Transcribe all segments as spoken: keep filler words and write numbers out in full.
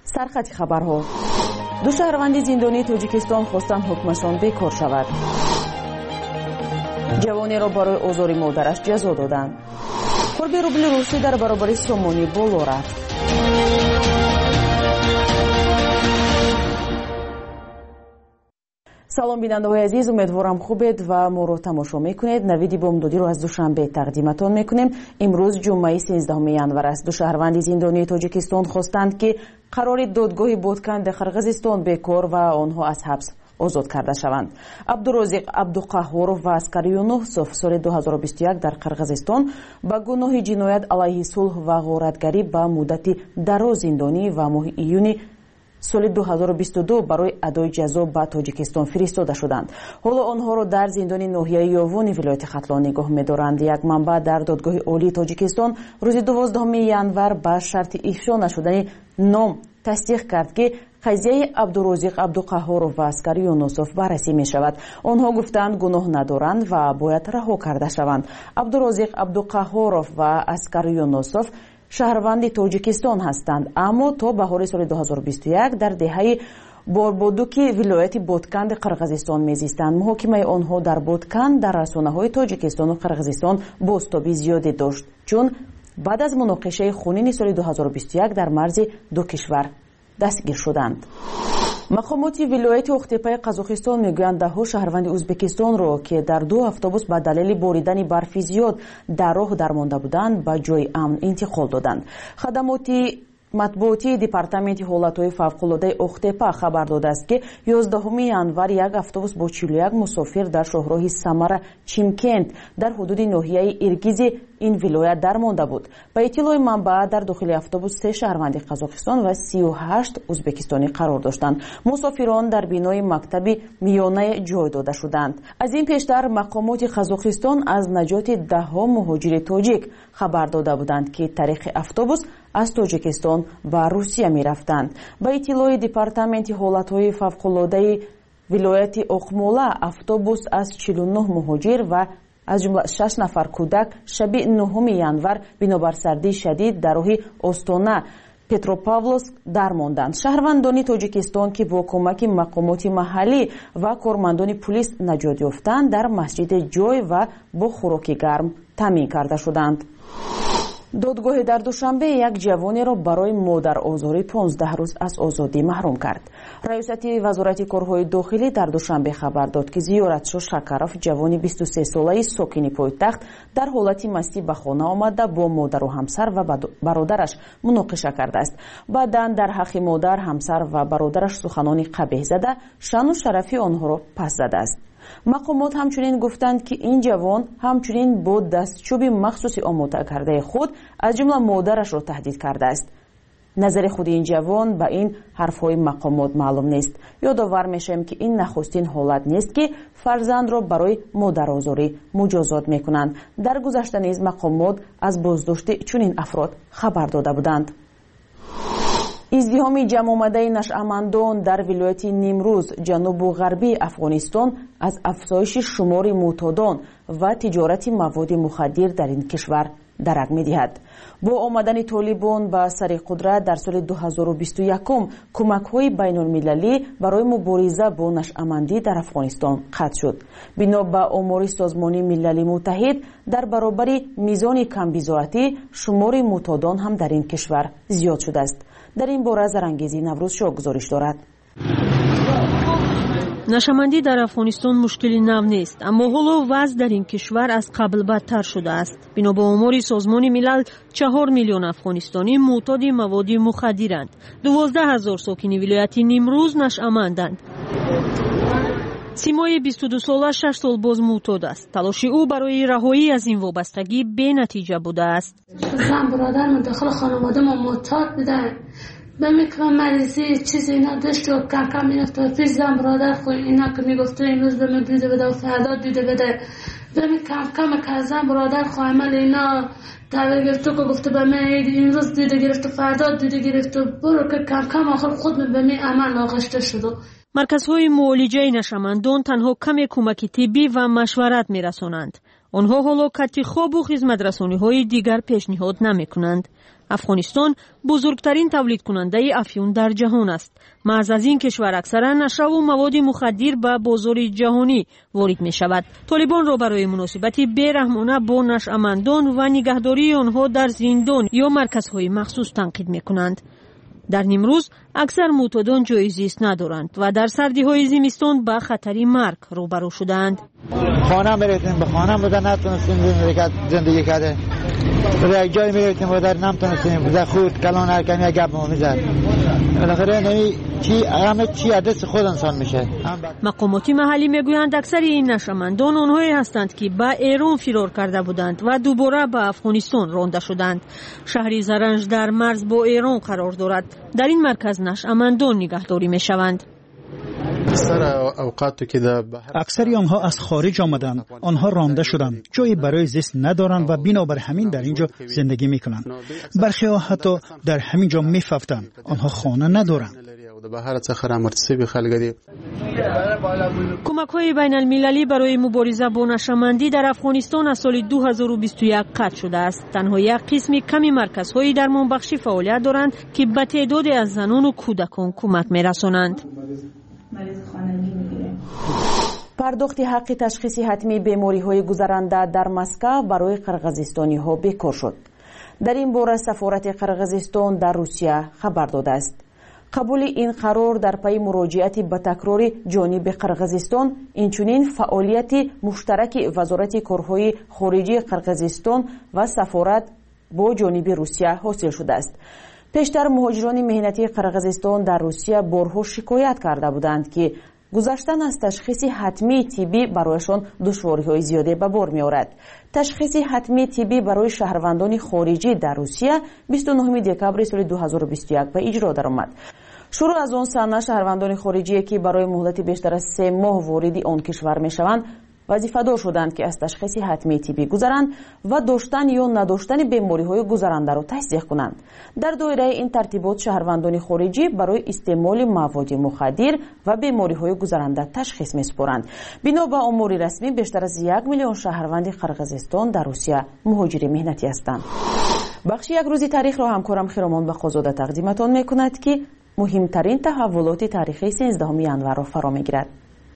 سرخط خبرها. دو شهروند زندانی تاجیکستان خواستند حکمشان بکار شود. جوانی را برای آزار مادرش جزا دادند. قرب روبل روسی در برابر سومونی بالا رفت. салом бинандаҳои азиз, умедворам хубед ва моро тамошо мекунед. навиди бомдодиро аз душанбе тақдиматон мекунем. имрӯз ҷумъаи сенздаҳуми январ аст. ду шаҳрванди зиндонии тоҷикистон хостанд ки қарори додгоҳи бодканди қирғизистон бекор ва онҳо аз ҳабс озод карда шаванд. абдурозиқ абдуқаҳҳоров ва аскари юнусов соли ду ҳазору бисту як дар қирғизистон ба гуноҳи ҷиноят алайҳи сулҳ ва ғоратгарӣ ба муддати дароз зиндонӣ ва моҳи июни соли ду ҳазору бисту ду барои адои ҷазо ба тоҷикистон фиристода шуданд. ҳоло онҳоро дар зиндони ноҳияи ёвони вилояти хатлон нигоҳ медоранд. як манбаъ дар додгоҳи олии тоҷикистон рӯзи дувоздаҳуми январ ба шарти ифшо нашудани ном тасдиқ кард ки қазияи абдурозиқ абдуқаҳҳоров ва аскари юнусов баррасӣ мешавад. онҳо гуфтанд гуноҳ надоранд ва бояд раҳо карда шаванд. абдурозиқ абдуқаҳҳоров ва аскари юнусов шаҳрванди тоҷикистон ҳастанд, аммо то баҳори соли ду ҳазору бисту як дар деҳаи борбодуки вилояти бодканди қирғизистон мезистанд. муҳокимаи онҳо дар бодканд дар расонаҳои тоҷикистону қирғизистон бозтоби зиёде дошт, чун баъд аз муноқишаи хунини соли ду ҳазору бисту як дар марзи ду кишвар дастгир шуданд. мақомоти вилояти Охтепаи Қазоқистон мегӯянд даҳҳо шаҳрванди Ӯзбекистонро ки дар ду автобус ба далели боридани барфи зиёд дар роҳ дармонда буданд ба ҷои амн интиқол доданд. хадамоти матбуотии департаменти ҳолатҳои фавқулодаи Охтепа хабар додааст ки ёздаҳуми январ як автобус бо чилу як мусофир дар шоҳроҳи Самара Чимкент дар ҳудуди ноҳияи Иргизи ин вилоят дармонда буд. ба иттилои манбаъ дар дохили автобус се шаҳрванди Қазоқистон ва сию ҳашт ӯзбекистонӣ қарор доштанд. мусофирон дар бинои мактаби миёнае ҷой дода шуданд. аз ин пештар мақомоти Қазоқистон аз наҷоти даҳҳо муҳоҷири тоҷик хабар дода буданд ки тариқи автобус аз тоҷикистон ба русия мерафтанд. ба иттилои департаменти ҳолатҳои фавқулодаи вилояти Оқмола, автобус аз чилу нӯҳ муҳоҷир ва аз ҷумла шаш нафар кӯдак шаби нӯҳуми январ бинобар сардии шадид дар роҳи Остона Петропавловск дармонданд. шаҳрвандони тоҷикистон ки бо кӯмаки мақомоти маҳаллӣ ва кормандони пулис наҷот ёфтанд дар масҷиди ҷой ва бо хӯроки гарм таъмин карда шуданд. додгоҳе дар душанбе як ҷавонеро барои модарозорӣ понздаҳ рӯз аз озодӣ маҳрум кард. раёсати вазорати корҳои дохилӣ дар душанбе хабар дод ки Зиёратшоҳ Шакаров, ҷавони бисту се солаи сокини пойтахт, дар ҳолати мастӣ ба хона омада бо модару ҳамсар ва бародараш муноқиша кардааст. баъдан дар ҳаққи модар, ҳамсар ва бародараш суханони қабеҳ зада шаъну шарафи онҳоро пас задааст. мақомот ҳамчунин гуфтанд ки ин ҷавон ҳамчунин бо дастчӯби махсуси омода кардаи худ аз ҷумла модарашро таҳдид кардааст. назари худи ин ҷавон ба ин ҳарфҳои мақомот маълум нест. ёдовар мешавем ки ин нахустин ҳолат нест ки фарзандро барои модарозорӣ муҷозот мекунанд. дар гузашта низ мақомот аз боздошти чунин афрод хабар дода буданд. издиҳоми ҷамъомадаи нашъамандон дар вилояти Нимрӯз, ҷанубу ғарбии Афғонистон аз афзоиши шумори мӯътодон ва тиҷорати маводи мухаддир дар ин кишвар дарак медиҳад. бо омадани толибон ба сари қудрат дар соли ду ҳазору бисту якум кӯмакҳои байнулмилалӣ барои мубориза бо нашъамандӣ дар Афғонистон қатъ шуд. бино ба омори Созмони Милали Муттаҳид, дар баробари мизони камбизоатӣ шумори мӯътодон ҳам дар ин кишвар зиёд шудааст. дар ин бора Зарангези Наврӯзшоҳ гузориш дорад. нашъамандӣ дар Афғонистон мушкили нав нест, аммо ҳоло вазъ дар ин кишвар аз қабл бадтар шудааст. бино ба омори Созмони Милал, чаҳор миллион афғонистонӣ мӯътоди маводи мухаддиранд. дувоздаҳ ҳазор сокини вилояти Нимрӯз нашъаманданд. симои бисту ду сола шаш сол боз мӯътод аст. талоши ӯ барои раҳоӣ аз ин вобастагӣ бенатиҷа будааст. زن برادرم داخل خانواده ما معتاد بودن، بهم که مریضی چیزی اینا داشت و کم کم میرفت و پیش زن برادر خو اینا که میگفته امروز بهم دوده بده و فردا دوده بده، بهم کم کم که زن برادر خو عمل اینا تابع گرفت و گفته بهم امروز دوده گرفت و فردا دوده گرفت و برو که کم کم آخر خود بهم عمل آغشته شد. марказҳои муолиҷаи нашъамандон танҳо каме кӯмаки тиббӣ ва машварат мерасонанд. онҳо ҳоло катти хобу хизматрасониҳои дигар пешниҳод намекунанд. افغانستان بزرگترین تولید کننده افیون در جهان است. محض از این کشور اکثرا نشه و مواد مخدر به بازار جهانی وارد می شود. طالبان را برای مناسبت بیرحمانه با نشأمندان و نگهداری آنها در زندان یا مرکزهای مخصوص تنقید می کنند. در نیمروز اکثر معتادان جای زیست ندارند و در سردی های زمستان با خطری مرگ روبرو شدند. خانه میرفتیم، به خانه بودن نتونستیم زندگی کرده. به جای میرفتیم و در نمیتونستیم بزر خود کلان هر کمی گپ ما میزد. بالاخره نمی چی همه چی عدس خود انسان میشه. مقامات محلی میگویند اکثر این نشأمندان آنهایی هستند که به ایران فرار کرده بودند و دوباره به افغانستان رانده شدند. شهر زرنج در مرز با ایران قرار دارد. در این مرکز نشأمندان نگهداری میشوند. اکثری آنها از خارج آمدند. آنها رانده شدند. جایی برای زیست ندارند و بنابر همین در اینجا زندگی میکنند. برخی ها حتی در همین جا میففتند. آنها خانه ندارند. کمک های بین المللی برای مبارزه با نشأمندی در افغانستان از سال دو هزار و بیست و یک قطع شده است. تنها یک قسم کمی مرکزهای درمانبخشی فعالیت دارند که به تعدادی از زنان و کودکان کمک میرسانند. پرداخت حق تشخیص حتمی بیماری‌های گذرنده در مسکو برای قرقیزستانی‌ها بیکار شد. در این باره سفارت قرقیزستان در روسیه خبر داده است. قبول این قرار در پی مراجعت به تکرار جانب قرقیزستان، اینچنین فعالیت مشترک وزارت کارهای خارجی قرقیزستان و سفارت با جانب روسیه حاصل شده است. پیشتر مهاجران مهنتی قرقیزستان در روسیه بارها شکایت کرده بودند که گذشتن از تشخیص حتمی طبی برایشان دشواری‌های زیاده به بار می‌آورد. تشخیص حتمی طبی برای شهروندان خارجی در روسیه بیست و نهم دکبر سال دو هزار و بیست و یک به اجرا درآمد. شروع از آن سنه شهروندان خارجی که برای مهلت بیشتر از سه ماه وارد آن کشور می‌شوند وظیفه‌دار شدند که از تشخیص حتمی طبی گذرند و داشتن یا نداشتن بیماری‌های گذرنده را تصدیق کنند. در دایره این ترتیبات شهروندان خارجی برای استعمال مواد مخدر و بیماری‌های گذرنده تشخیص می‌سپارند. بنا به آمار رسمی بیشتر از یک میلیون شهروند قرقیزستان در روسیه مهاجر مهنتی هستند. بخش یک روزی تاریخ را همکارم خیرامان بخازاده تقدیمتان می‌کند که مهمترین تحولات تاریخی سیزدهم ژانویه را فرا می‌گیرد.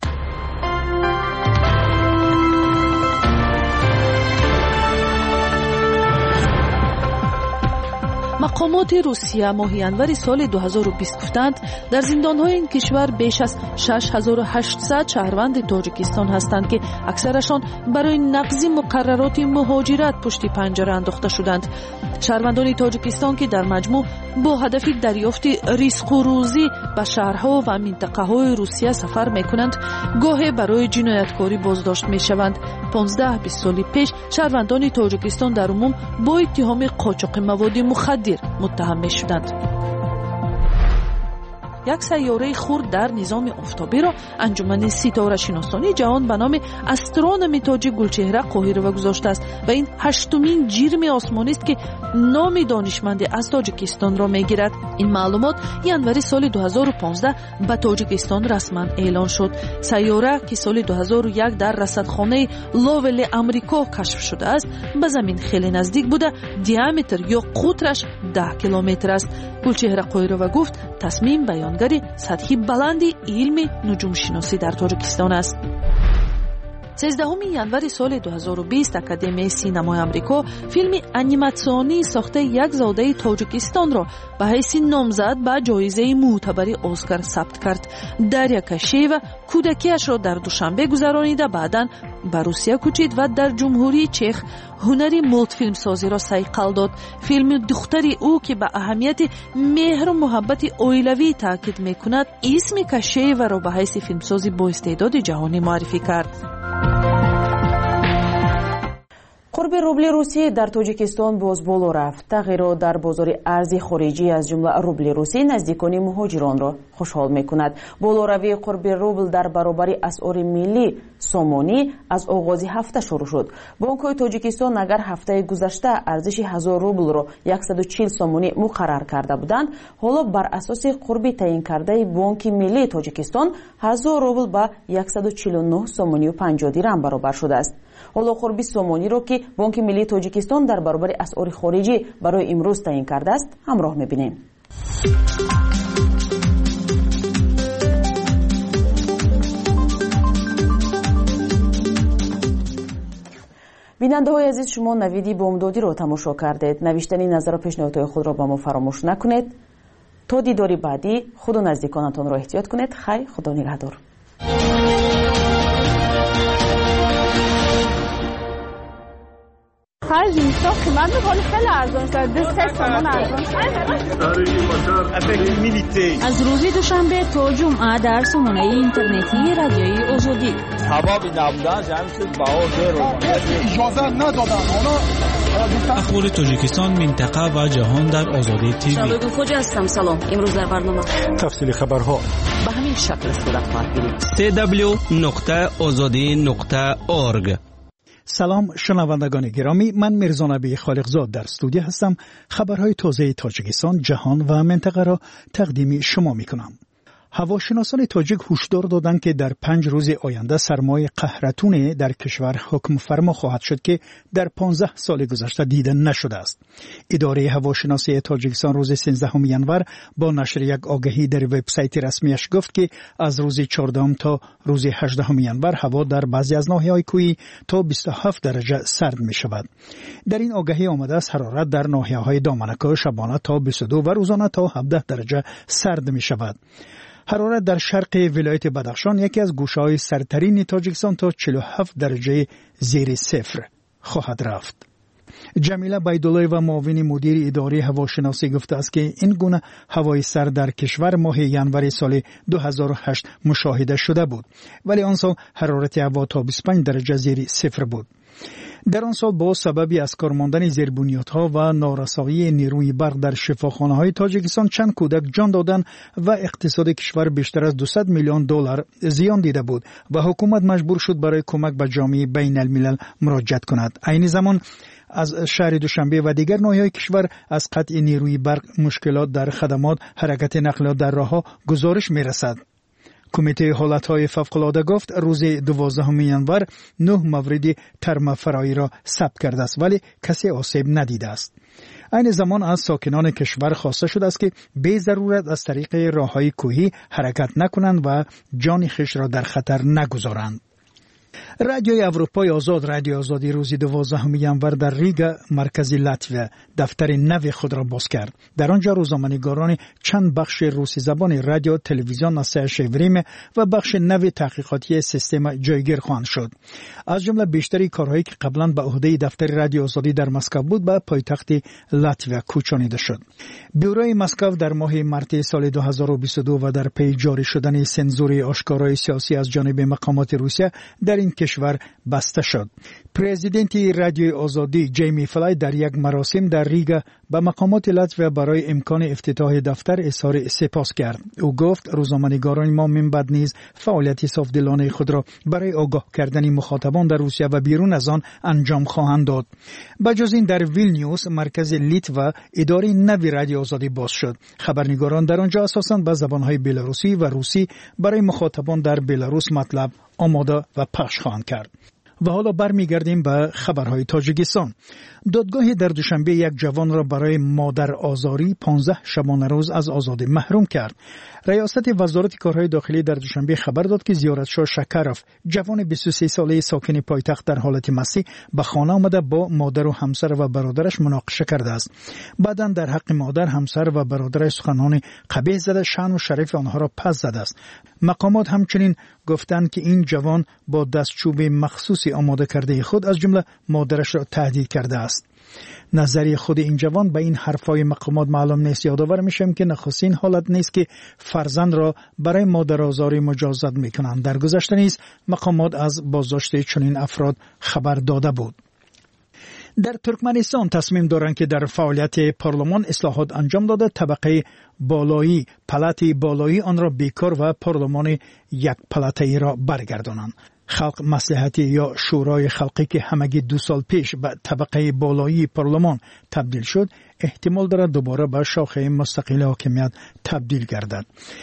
مقامات روسیه ماه ینور سال دو هزار و بیست گفتند در زندان‌های این کشور بیش از شش هزار و هشتصد شهروند تاجیکستان هستند که اکثرشان برای نقض مقررات مهاجرت پشت پنجره انداخته شدند. شهروندان تاجیکستان که در مجموع با هدف دریافت رزق و روزی به شهرها و منطقه‌های روسیه سفر می‌کنند، گاهی برای جنایتکاری بازداشت می‌شوند. پانزده بیست سال پیش شهروندان تاجیکستان در عموم با اتهام قاچاق مواد مخدر متهم می‌شدند. یک سیاره خرد در نظام آفتابی را انجمن ستاره شناسانی جهان به نام استرونومی تاج گلچهره قاهره گذاشته است و این هشتمین جرم آسمانی است که نام دانشمند از تاجیکستان را میگیرد. این معلومات ینور سال دو هزار و پانزده به تاجیکستان رسما اعلان شد. سیاره که سال دو هزار و یک در رصدخانه لاول امریکا کشف شده است، به زمین خیلی نزدیک بوده. دیامتر یا قطرش ده کیلومتر است. گلچهره قاهره گفت تصمیم بیانگری سطحی بلندی علم نجوم شناسی در تاجیکستان است. سیزدهم ینور سال دو هزار و بیست اکادمی سینمای آمریکا فیلم انیماسیونی ساخته یک زاده تاجیکستان را به حیث نامزد به جایزه معتبر اسکار ثبت کرد. دریا کشیو کودکیش را در دوشنبه گذرانیده بعداً به روسیه کوچید و در جمهوری چخ هنری مولت فیلم سازی را صیقل داد. فیلم دختری او که به اهمیت مهر و محبت اویلوی تاکید میکند اسم کشیو را به حیث فیلمسازی با استعداد جهانی معرفی کرد. قرب روبل روسی در تاجیکستان باز بالا رفت. تغییرات در بازار ارز خارجی از جمله روبل روسی نزدیکان مهاجران را خوشحال میکند. بالاروی قرب روبل در برابر اسعار ملی سامانی از آغاز هفته شروع شد. بانک تاجیکستان اگر هفته گذشته ارزش هزار روبل را صد و چهل سامانی مقرر کرده بودند، حالا بر اساس قرب تعیین کرده بانک ملی تاجیکستان هزار روبل به صد و چهل و نه سامانی و پنجاه درهم برابر شده است. حالا خور بیست سومونی رو که بانک ملی تاجیکستان در برابر اسعار خارجی برای امروز تعیین کرده است همراه می‌بینیم. بیننده های عزیز، شما نویدی بامدادی رو تماشا کردید. نوشتن نظر و پیشنهادهای خود را با ما فراموش نکنید. تا دیداری بعدی، خود و نزدیکانتان را احتیاط کنید. خیر، خدا نگهدار. خرج نیستا قیمت میکنه خیلی ارزان شد. دو سه سامان ارزان شد. از روز دوشنبه تا جمعه در سامانه اینترنتی رادیوی آزادی. حبابی نبودن جمع شد با رو اجازه ندادن. اخبار تاجیکستان، منطقه و جهان در آزادی تیوی. شباب خوج هستم. سلام. امروز در برنامه تفصیل خبرها به همین شکل صورت خواهد گرفت. سی دبلیو نقطه آزادی نقطه اورگ. سلام شنوندگان گرامی، من میرزا نبی خالقزاد در استودیو هستم. خبرهای تازه تاجیکستان، جهان و منطقه را تقدیم شما میکنم. هواشناسان تاجیک هشدار دادند که در پنج روز آینده سرمای قهرتون در کشور حکم فرما خواهد شد که در پانزده سال گذشته دیده نشده است. اداره هواشناسی تاجیکستان روز سیزدهم ژانویه با نشر یک آگهی در وبسایت رسمیش گفت که از روز چهاردهم تا روز هجدهم ژانویه هوا در بعضی از ناحیه‌های کوهی تا بیست و هفت درجه سرد می شود. در این آگهی آمده است حرارت در ناحیه‌های دامنکا شبانه تا بیست و دو و روزانه تا هفده درجه سرد می شود. حرارت در شرق ولایت بدخشان یکی از گوشه‌های سردترین تاجیکستان تا چهل و هفت درجه زیر صفر خواهد رفت. جمیله بیدالله و معاون مدیر اداره هواشناسی گفته است که این گونه هوای سرد در کشور ماه ژانویه سال دو هزار و هشت مشاهده شده بود، ولی آن سال حرارت هوا تا بیست و پنج درجه زیر صفر بود. در آن سال با سبب از کار ماندن زیربنیادها و نارسایی نیروی برق در شفاخانه‌های تاجیکستان چند کودک جان دادند و اقتصاد کشور بیشتر از دویست میلیون دلار زیان دیده بود و حکومت مجبور شد برای کمک به جامعه بین الملل مراجعت کند. عین زمان از شهر دوشنبه و دیگر ناحیه‌های کشور از قطع نیروی برق، مشکلات در خدمات، حرکت نقلیات در راه‌ها گزارش می‌رسد. کمیته حالتهای فوق‌العاده گفت روز دوازدهم ژانویه نه مورد ترمفرایی را ثبت کرده است، ولی کسی آسیب ندیده است. این زمان از ساکنان کشور خواسته شده است که بی ضرورت از طریق راههای کوهی حرکت نکنند و جان خویش را در خطر نگذارند. رادیوی اروپای آزاد، رادیو آزادی روز دوازدهم ژانویه در ریگا مرکز لاتویا دفتر نو خود را باز کرد. در آنجا روزنامه‌نگاران چند بخش روسی زبان رادیو، تلویزیون ناسه شیوریم و بخش نو تحقیقاتی سیستم جایگیر خواهند شد. از جمله بیشتری کارهایی که قبلا به عهده دفتر رادیو آزادی در مسکو بود به پایتخت لاتویا کوچانیده شد. بیوروی مسکو در ماه مارس سال دو هزار و بیست و دو و در پی جاری شدن سنزور آشکارای سیاسی از جانب مقامات روسیه در این کشور بسته شد. پرزیدنت رادیو آزادی جیمی فلای در یک مراسم در ریگا به مقامات لاتویا برای امکان افتتاح دفتر اظهار سپاس کرد. او گفت روزنامه‌نگاران ما من بعد نیز فعالیت صافدلانه خود را برای آگاه کردن مخاطبان در روسیه و بیرون از آن انجام خواهند داد. بجز این در ویلنیوس مرکز لیتوا اداره نوی رادیو آزادی باز شد. خبرنگاران در آنجا اساساً به زبان‌های بلاروسی و روسی برای مخاطبان در بلاروس مطلب آماده و پخش خواهند کرد. و حالا برمیگردیم به خبرهای تاجیکستان. دادگاه در دوشنبه یک جوان را برای مادر آزاری پانزده شبانه روز از آزادی محروم کرد. ریاست وزارت کارهای داخلی در دوشنبه خبر داد که زیارتشاه شکروف، جوان بیست و سه ساله ساکن پایتخت در حالت مسی، به خانه آمده با مادر و همسر و برادرش مناقشه کرده است. بعداً در حق مادر، همسر و برادرش سخنان قبیح زده، شأن و شرف آنها را پس زده است. مقامات همچنین گفتند که این جوان با دستچوب مخصوصی آماده کرده خود از جمله مادرش را تهدید کرده است. نظری خود این جوان به این حرفای مقامات معلوم نیست. یادآور میشم که نخستین حالت نیست که فرزند را برای مادرآزاری مجازات میکنند. در گذشته نیز مقامات از بازداشت چنین افراد خبر داده بود. در ترکمنستان تصمیم دارند که در فعالیت پارلمان اصلاحات انجام داده طبقه بالایی، پلات بالایی آن را بیکار و پارلمان یک پلاته‌ای را برگردانند. خلق مصلحتی یا شورای خلقی که همگی دو سال پیش به طبقه بالایی پارلمان تبدیل شد، احتمال دارد دوباره به شاخه مستقل حاکمیت تبدیل گردد.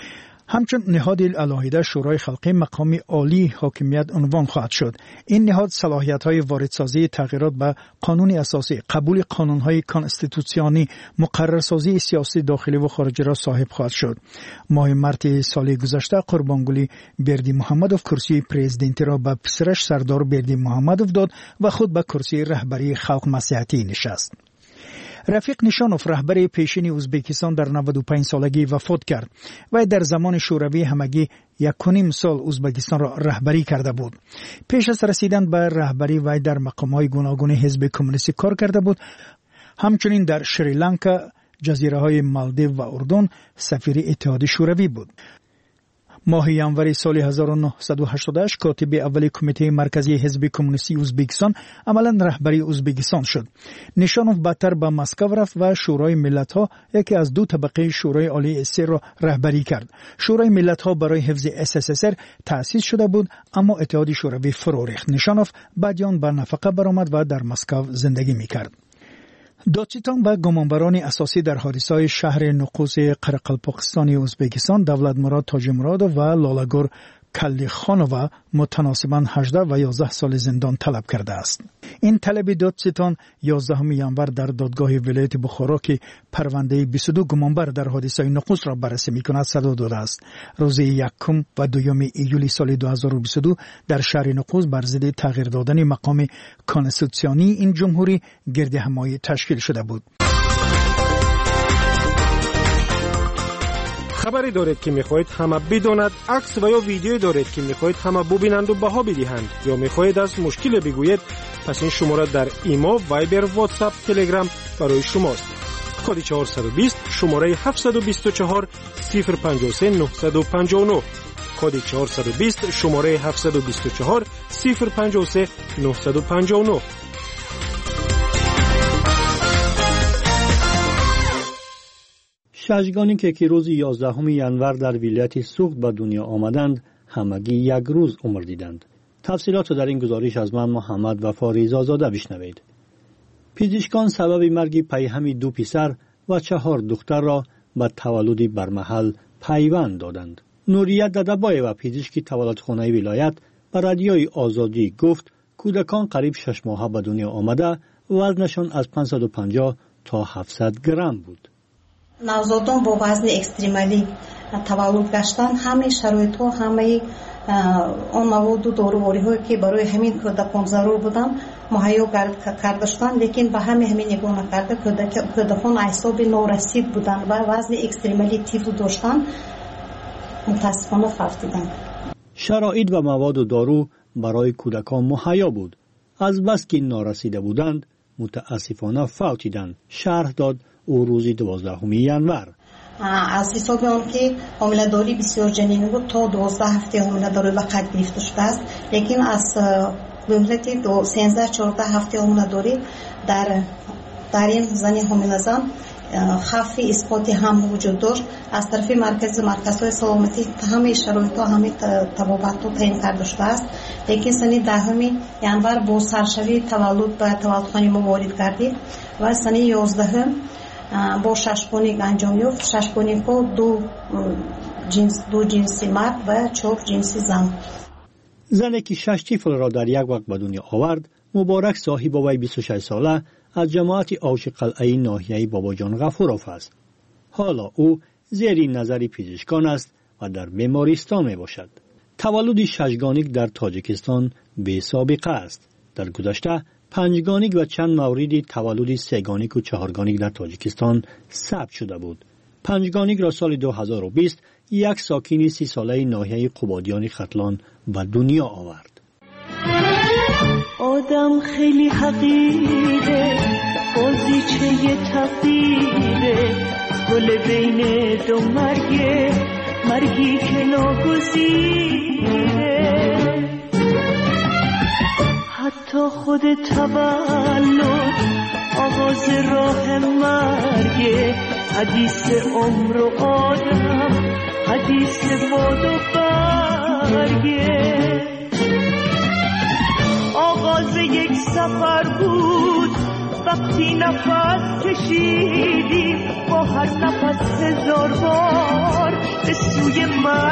همچون نهاد علاهیده شورای خلقی مقام عالی حاکمیت عنوان خواهد شد. این نهاد صلاحیت‌های واردسازی تغییرات به قانون اساسی، قبول قانون‌های کانستیتوسیونی، مقررسازی سیاسی داخلی و خارجی را صاحب خواهد شد. ماه مارت سال گذشته قربانگلی بردی محمدوف کرسی پرزیدنتی را به پسرش سردار بردی محمدوف داد و خود به کرسی رهبری خلق مصلحتی نشست. رفیق نیشانوف رهبر پیشین ازبکستان در نود و پنج سالگی وفات کرد و در زمان شوروی همگی یک و نیم سال ازبکستان را رهبری کرده بود. پیش از رسیدن به رهبری وی در مقام‌های گوناگون حزب کمونیستی کار کرده بود. همچنین در شریلانکا، جزیره‌های مالدیو و اردن سفیر اتحاد شوروی بود. ماه ژانویه سال هزار و نهصد و هشتاد و هشت کاتب اول کمیته مرکزی حزب کمونیستی ازبکستان عملاً رهبری ازبکستان شد. نیشانوف بعدتر به مسکو رفت و شورای ملت‌ها، یکی از دو طبقه شورای عالی اس را رهبری کرد. شورای ملت‌ها برای حفظ اس اس اس ار تأسیس شده بود، اما اتحاد شوروی فرو ریخت. نیشانوف بعد آن به نفقه برآمد و در مسکو زندگی می‌کرد. دادستان به گمانبران اساسی در حادثه‌های شهر نقوز قرقلپاکستانی ازبکستان دولتمراد تاجمرادوف و لالاگور کلیخانووا متناسباً هجده و یازده سال زندان طلب کرده است. این طلب دادستان یازدهم ژانویه در دادگاه ولایت بخارا که پرونده بیست و دو گمانبر در حادثه نقوز را بررسی می‌کند صادر داده است. روز یکم و دوم ایول سال دو هزار و بیست و دو در شهر نقوز بر ضد تغییر دادن مقام کانستیتوسیونی این جمهوری گردهمایی تشکیل شده بود. خبری دارید که میخواهید همه بداند، عکس و یا ویدیو دارید که میخواهید همه ببینند و بها بدهند، یا میخواهید از مشکل بگویید، پس این شماره در ایما، وایبر، واتساپ، تلگرام برای شماست. کد چهارصد و بیست شماره هفتصد و بیست و چهار صفر پنجاه و سه نهصد و پنجاه و نه. کد چهارصد و بیست شماره هفتصد و بیست و چهار صفر پنجاه و سه نهصد و پنجاه و نه. ششگانی که که روز یازدهم ژانویه در ولایت سوخت به دنیا آمدند همگی یک روز عمر دیدند. تفصیلات در این گزارش از من محمد وفا ریزازاده بشنوید. پزشکان سبب مرگ پیهم دو پسر و چهار دختر را به تولد برمحل پیوند دادند. نوریه ددبای و پزشک تولدخانه ولایت به رادیوی آزادی گفت کودکان قریب شش ماه به دنیا آمده، وزنشان از پانصد و پنجاه تا هفتصد گرم بود. نوزادان با وزن اکستریمالی تولد گشتن، همه شرایط ها، همه آن مواد و داروهایی هایی که برای همین کودکان ضرور بودن مهیا کردشتن، لیکن به همه همین نگاه نکرده کودکان اعصاب نارسید بودن و وزن اکستریمالی تیفو داشتن، متاسفانه فوت دیدن. شرایط و مواد و دارو برای کودکان مهیا بود، از بس که نارسیده بودند متاسفانه فوت دیدند، شرح داد او روز دوازدهم ژانویه. از حساب آن که حامله داری بسیار جنین بود تا دوازده هفته حامله داری به قید گرفته شده است، لیکن از مهلت دو سیزده چهارده هفته حامله داری در در این زنی حامله زن خف اثباتی هم وجود داشت. از طرف مرکز مرکزهای سلامتی همه شرایط ها همه طبابت ها تعیین کرده شده است، لیکن سنی دهم ژانویه با سرشوی تولد به تولدخانه ما وارد گردید و سنی یازدهم با ششگانیک انجام یافت. ششگانیک ها دو جنس دو جنسی مرد و چهار جنسی زن. زنی که شش طفل را در یک وقت به دنیا آورد، مبارک صاحب وی بیست و شش ساله از جماعت آوش قلعه ناحیه باباجان غفوروف است. حالا او زیر نظر پزشکان است و در بیمارستان می باشد. تولد ششگانیک در تاجیکستان بی سابقه است. در گذشته پنجگانیک و چند مورد تولد سهگانیک و چهارگانیک در تاجیکستان ثبت شده بود. پنجگانیک را سال دو هزار و بیست یک ساکن سی ساله ناحیه قبادیان ختلان به دنیا آورد. آدم خیلی حقیره، بازیچه تقدیره، گل بین دو مرگه، مرگی که ناگزیره. حتی خود تولد آغاز راه مرگه، حدیث عمر و آدم، حدیث باد و برگه. آغاز یک سفر بود وقتی نفس کشیدیم، با هر نفس هزار بار به سوی مرگ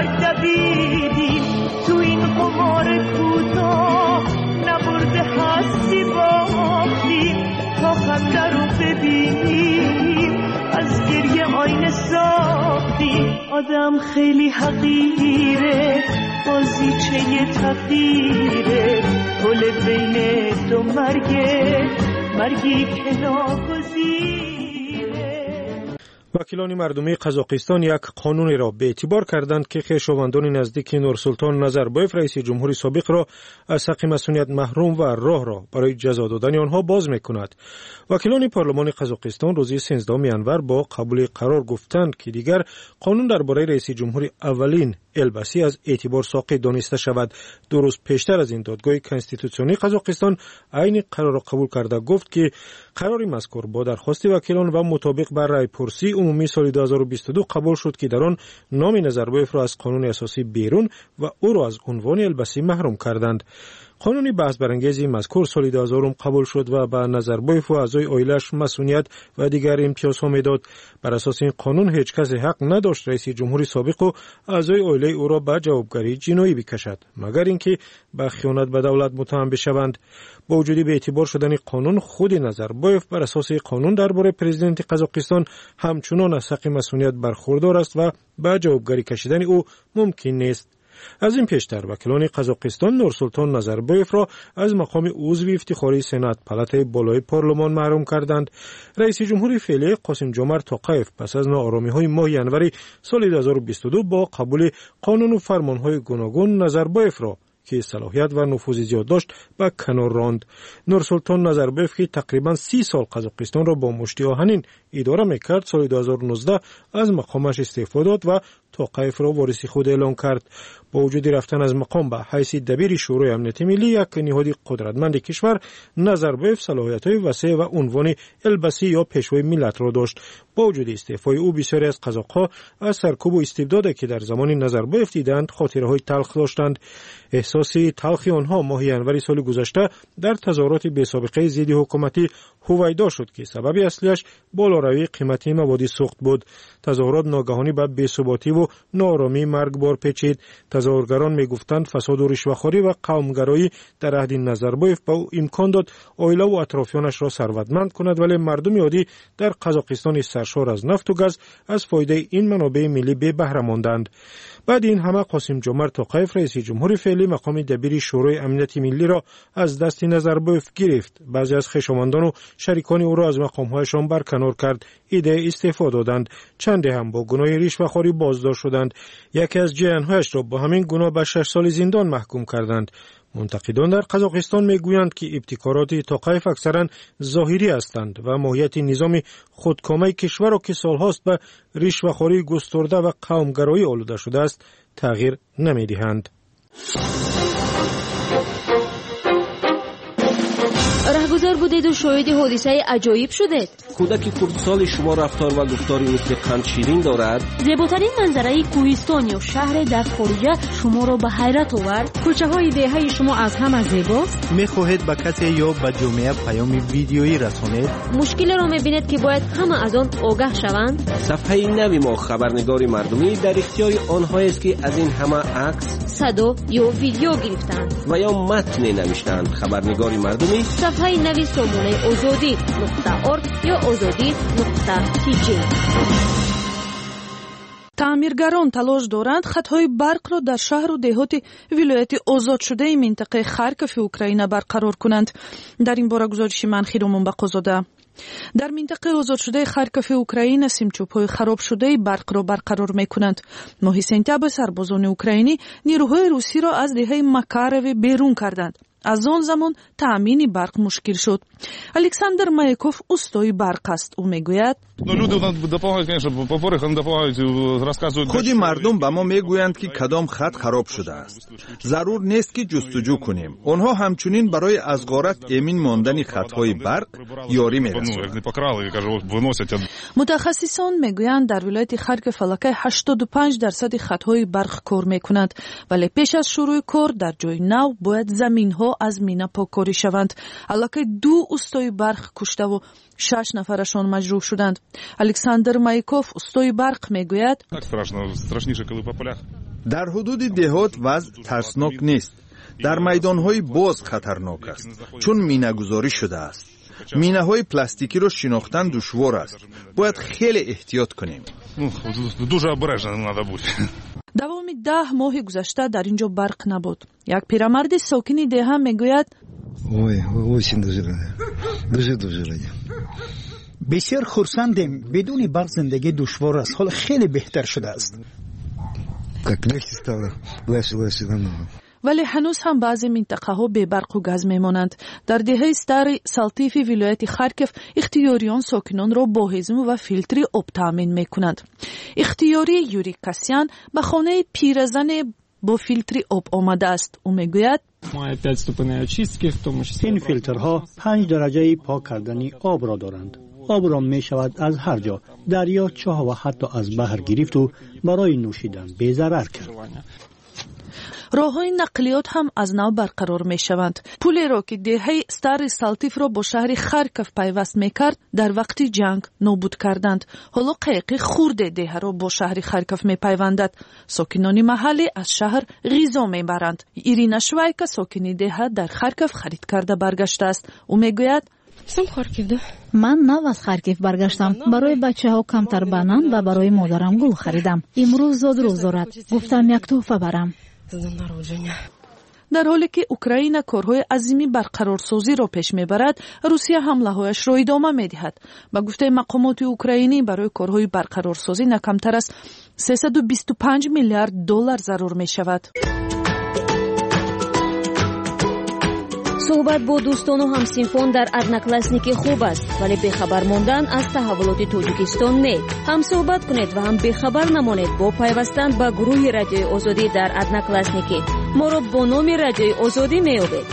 آدم خیلی حقیره، بازیچه تقدیره، گل بین دو مرگه، مرگی که ناگزیره. وکیلان مردمی قزاقستان یک قانونی را به اعتبار کردند که خویشاوندان نزدیک نورسلطان نظربایف رئیس جمهوری سابق را از حق مسئولیت محروم و راه را برای جزا دادن آنها باز می‌کند. وکیلان پارلمان قزاقستان روز سیزدهم ینور با قبول قرار گفتند که دیگر قانون درباره رئیس جمهوری اولین البسی از اعتبار ساقط دانسته شود. دو روز پیشتر از این دادگاه کنستیتوسیونی قزاقستان عین قرار را قبول کرده گفت که قرار مذکور با درخواست وکیلان و مطابق بر رای پرسی عمومی سال دو هزار و بیست و دو قبول شد که در آن نام نظربایف را از قانون اساسی بیرون و او را از عنوان البسی محروم کردند. قانون بحث برانگیزی مذکور سال دو هزار قبول شد و به نظربایف و اعضای عائله‌اش مسئولیت و دیگر امتیازها میداد. بر اساس این قانون هیچ کس حق نداشت رئیس جمهوری سابق و اعضای عائله او را به جوابگری جنایی بکشد مگر اینکه به خیانت به دولت متهم بشوند. با وجود به اعتبار شدن قانون، خود نظربایف بر اساس قانون درباره پرزیدنت قزاقستان همچنان از حق مسئولیت برخوردار است و به جوابگری کشیدن او ممکن نیست. از این پیشتر وکیلان قزاقستان نورسلطان نظربایف را از مقام عضو افتخاری سنات پالاتای بالای پارلمان محروم کردند. رئیس جمهوری فعلی قاسم جمعت توقیف پس از ناآرامی‌های ماه ینوری سال دو هزار و بیست و دو با قبول قانون و فرمان‌های گوناگون نظربایف را که صلاحیت و نفوذ زیاد داشت به کنار راند. نورسلطان نظربایف که تقریبا سی سال قزاقستان را با مشتی آهنین اداره میکرد سال دو هزار و نوزده از مقامش استعفا داد و توقیف را وارث خود اعلان کرد. با وجود رفتن از مقام به حیث دبیر شورای امنیت ملی یک نهاد قدرتمند کشور، نظربایف صلاحیت‌های وسیع و عنوان البسی یا پیشوای ملت را داشت. با وجود استعفای او بسیاری از قزاق‌ها از سرکوب و استبداد که در زمان نظربایف دیدند خاطره‌های تلخ داشتند. احساس تلخی آنها ماه ینوری سال گذشته در تظاهرات بی‌سابقه ضد حکومتی هویدا شد که سبب اصلیش بالاروی قیمت مواد سوخت بود. تظاهرات ناگهانی به بی‌ثباتی و ناآرامی مرگبار پیچید. تظاهرگران میگفتند فساد و رشوه‌خواری و قومگرایی در عهد نظربایف به او امکان داد عائله و اطرافیانش را ثروتمند کند، ولی مردم عادی در قزاقستان سرشار از نفت و گاز از فایده این منابع ملی بی بهره ماندند. بعد این همه قاسم جمعت توقیف رئیس جمهوری فعلی مقام دبیر شورای امنیت ملی را از دست نظربایف گرفت. بعضی از خویشاوندان و شریکان او را از مقام‌هایشان برکنار کرد. ایده استعفا دادند. چندی هم با گناه رشوه‌خواری بازداشت شدند. یکی از جیان‌هایش را با همین گناه به شش سال زندان محکوم کردند. منتقدان در قزاقستان میگویند که ابتکارات توقیف اکثرا ظاهری هستند و ماهیت نظام خودکامه کشور را که سالهاست به رشوه‌خواری گسترده و قومگرایی آلوده شده است تغییر نمیدهند. رهگذر بودید و شاهد حادثه عجایب شدید. کودک خردسال شما رفتار و گفتاری مثل قند شیرین دارد. زیباترین منظره کوهستان یا شهر در خارجه شما را به حیرت آورد. کوچه های دهه شما از همه زیباست. میخواهید به کسی یا به جامعه پیام ویدیویی رسانید؟ مشکل را میبینید که باید همه از آن آگاه شوند. صفحه نوی ما خبرنگار مردمی در اختیار آنهایی است که از این همه عکس، صدا یا ویدیو گرفتند و یا متن نوشتند. خبرنگار مردمی صفحه نوی سامانه آزادی نقطه ارگ یا آزادی نقطه تی جی. تعمیرگران تلاش دارند خطهای برق را در شهر و دهات ولایت آزاد شده منطقه خارکوف اوکراین برقرار کنند. در این باره گزارش منخی رومان بقازاده. در منطقه آزاد شده خارکوف اوکراین سیمچوب‌های خراب شده برق را برقرار می‌کنند. ماه سپتامبر سربازان اوکراینی نیروهای روسی را از دهه مکاروو بیرون کردند. از آن زمان تأمین برق مشکل شد. الکساندر مایکوف استوی برق است. او میگوید خود مردم به ما میگویند که کدام خط خراب شده است. ضرور نیست که جستجو کنیم. آنها همچنین برای از غارت امین ماندن خطهای برق یاری می‌رسانند. متخصصان میگویند در ولایت خارکوف فلکه هشتاد و پنج درصد خطهای برق کار میکنند، ولی پیش از شروع کار در جای نو باید زمینها از مینا پاککاری شوند. علاکه دو استوی برق کشته و شش نفرشان مجروح شدند. الکساندر مایکوف استوی برق میگوید در حدود دهات وضع ترسناک نیست. در میدانهای باز خطرناک است چون مینا گذاری شده است. مینه‌های پلاستیکی را شناختن دشوار است. باید خیلی احتیاط کنیم. дуже обережно треба бути. давоми ده моҳи гузашта дар ин ҷо барқ набуд. Як пирамарди сокини деҳа мегӯяд: ой очень дуже рада, дуже дуже рада. بسیار خرسندیم. بدون برق زندگی دشوار است. حال خیلی بهتر شده است. как легче стало, легче легче намного. вале ҳанӯз ҳам баъзе минтақаҳо бебарқу газ мемонанд. дар деҳаи стари Салтифи вилояти Харков ихтиёриён сокинонро бо ҳезму ва филтри об таъмин мекунанд. ихтиёри Юрий Касян ба хонаи пиразане бо филтри об омадааст. ӯ мегӯяд: ин филтрҳо панҷ дараҷаи пок кардани обро доранд. обро мешавад аз ҳар ҷо, дарё, чоҳ ва ҳатто аз баҳр гирифту барои нӯшидан безарар кард. роҳҳои нақлиёт ҳам аз нав барқарор мешаванд. пулеро ки деҳаи стари Салтифро бо шаҳри Харков пайваст мекард, дар вақти ҷанг нобуд карданд. ҳоло қайқи хурде деҳаро бо шаҳри Харков мепайвандад. сокинони маҳаллӣ аз шаҳр ғизо мебаранд. Ирина Швайка, сокини деҳа дар Харков харид карда баргаштааст. ӯ мегӯяд: ман нав аз Харкив баргаштам. барои бачаҳо камтар банан ва барои модарам гул харидам. имрӯз зодрӯз дорад. гуфтам як тӯҳфа барам. дар ҳоле ки Украина корҳои азими барқарорсозиро пеш мебарад, Русия ҳамлаҳояшро идома медиҳад. ба гуфтаи мақомоти украинӣ барои корҳои барқарорсозӣ на камтар аз сесаду бисту панҷ миллиард доллар зарур мешавад. суҳбат бо дӯстону ҳамсинфон дар одноклассники хуб аст, вале бехабар мондан аз таҳаввулоти Тоҷикистон не. ҳам суҳбат кунед ва ҳам бехабар намонед бо пайвастан ба гурӯҳи Радиои Озодӣ дар одноклассники. моро бо номи Радиои Озодӣ меёбед.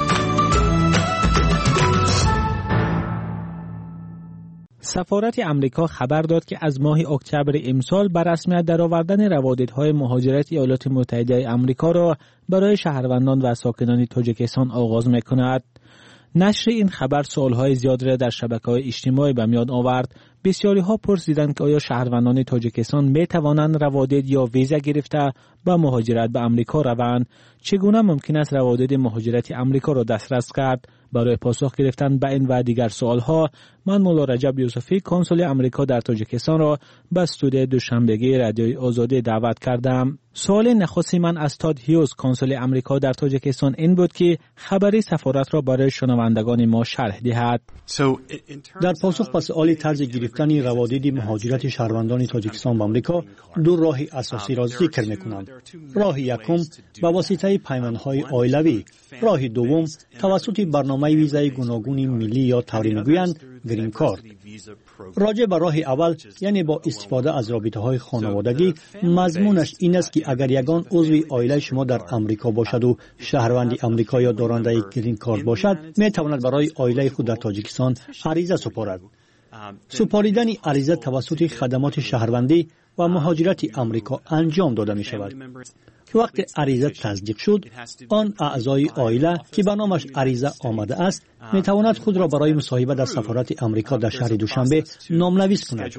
سفارت امریکا خبر داد که از ماه اکتبر امسال بر رسمیت درآوردن رواددهای مهاجرت ایالات متحده آمریکا را برای شهروندان و ساکنان تاجیکستان آغاز می‌کند. نشر این خبر سوالهای زیاد را در شبکه‌های اجتماعی به میان آورد. بسیاری ها پرسیدند که آیا شهروندان تاجیکستان می توانند روادد یا ویزا گرفته با مهاجرت به آمریکا روند؟ چگونه ممکن است روادد مهاجرت آمریکا را دسترس کرد؟ برای پاسخ گرفتن به این و دیگر سوالها من مولا رجب یوسفی کنسول آمریکا در تاجیکستان را به استودیوی دوشنبگی رادیوی آزادی دعوت کردم. سوال نخستی من از تاد هیوز کنسول آمریکا در تاجیکستان این بود که خبری سفارت را برای شنوندگان ما شرح دهد. در پاسخ به سوال طرز گرفتن روادد مهاجرت شهروندان تاجیکستان به آمریکا دو راه اساسی را ذکر می‌کنم. راه یکم با واسطه پیمانهای عائلوی، راه دوم توسط برنامه ویزای گوناگون ملی یا طوری می‌گویند گرین کارت. راجع به راه اول یعنی با استفاده از رابطه‌های خانوادگی، مضمونش این است که اگر یگان عضو عائله شما در آمریکا باشد و شهروند آمریکا یا دارنده گرین کارت باشد، می‌تواند برای عائله خود در تاجیکستان عریضه سپارد. سپاریدن عریضه توسط خدمات شهروندی و مهاجرت آمریکا انجام داده می شود. که وقت عریضه تصدیق شد، آن اعضای عائله که به نامش عریضه آمده است می تواند خود را برای مصاحبه در سفارت آمریکا در شهر دوشنبه نامنویس کند.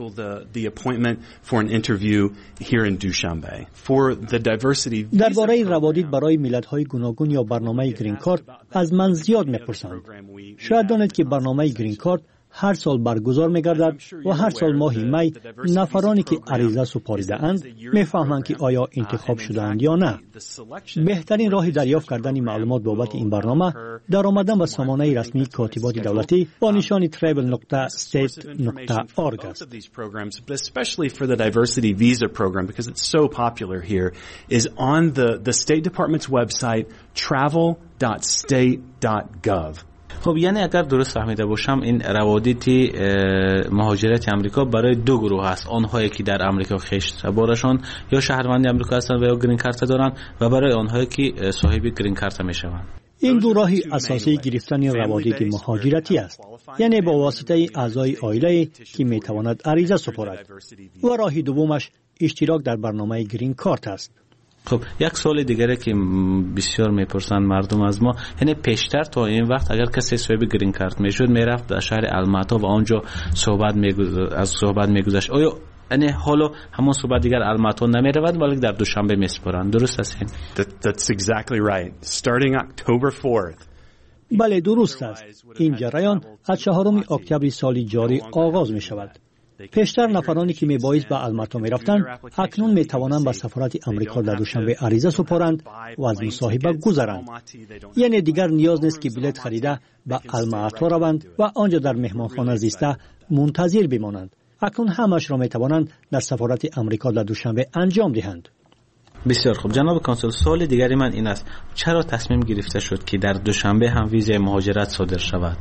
درباره روادید برای ملت‌های گوناگون یا برنامه گرین کارت از من زیاد می‌پرسند. شاید دانید که برنامه گرین کارت هر سال برگزار می‌گردد و هر سال ماه می نفرانی که عریضه سپاریده اند می‌فهمند که آیا انتخاب شده‌اند یا نه. بهترین راه دریافت کردن معلومات بابت این برنامه در آمدن به سامانه رسمی کاتبات دولتی با نشان travel dot state dot org است. Especially for the diversity visa program because it's so popular here is on the the State Department's website travel dot state dot gov. خب یعنی اگر درست فهمیده باشم این روادد مهاجرت آمریکا برای دو گروه است، آنهایی که در آمریکا خشت بارشان یا شهروند آمریکا هستند و یا گرین کارت دارند و برای آنهایی که صاحب گرین کارت میشوند. این دو راه اساسی گرفتن روادد مهاجرتی است، یعنی با واسطه اعضای عائله که میتواند عریضه سپارد، و راه دومش اشتراک در برنامه گرین کارت است. خب یک سوال دیگره که بسیار میپرسند مردم از ما، یعنی پیشتر تا این وقت اگر کسی صاحب گرین کارت میشد میرفت در شهر الماتا و آنجا صحبت میگذاشت از صحبت میگذاشت، آیا یعنی حالا همون صحبت دیگر الماتا نمیرود ولی در دوشنبه میسپارند، درست است این؟ That, that's exactly right. Starting October fourth. بله درست است. این جریان از چهارم اکتبر سال جاری آغاز می شود. پیشتر نفرانی که میبایست به الماتا میرفتند اکنون میتوانند به سفارت امریکا در دوشنبه عریضه سپارند و از مصاحبه گذرند. یعنی دیگر نیاز نیست که بلیط خریده به الماتا روند و آنجا در مهمانخانه زیسته منتظر بمانند. اکنون همش را میتوانند در سفارت امریکا در دوشنبه انجام دهند. بسیار خوب جناب کانسول، سوال دیگری من این است چرا تصمیم گرفته شد که در دوشنبه هم ویزای مهاجرت صادر شود؟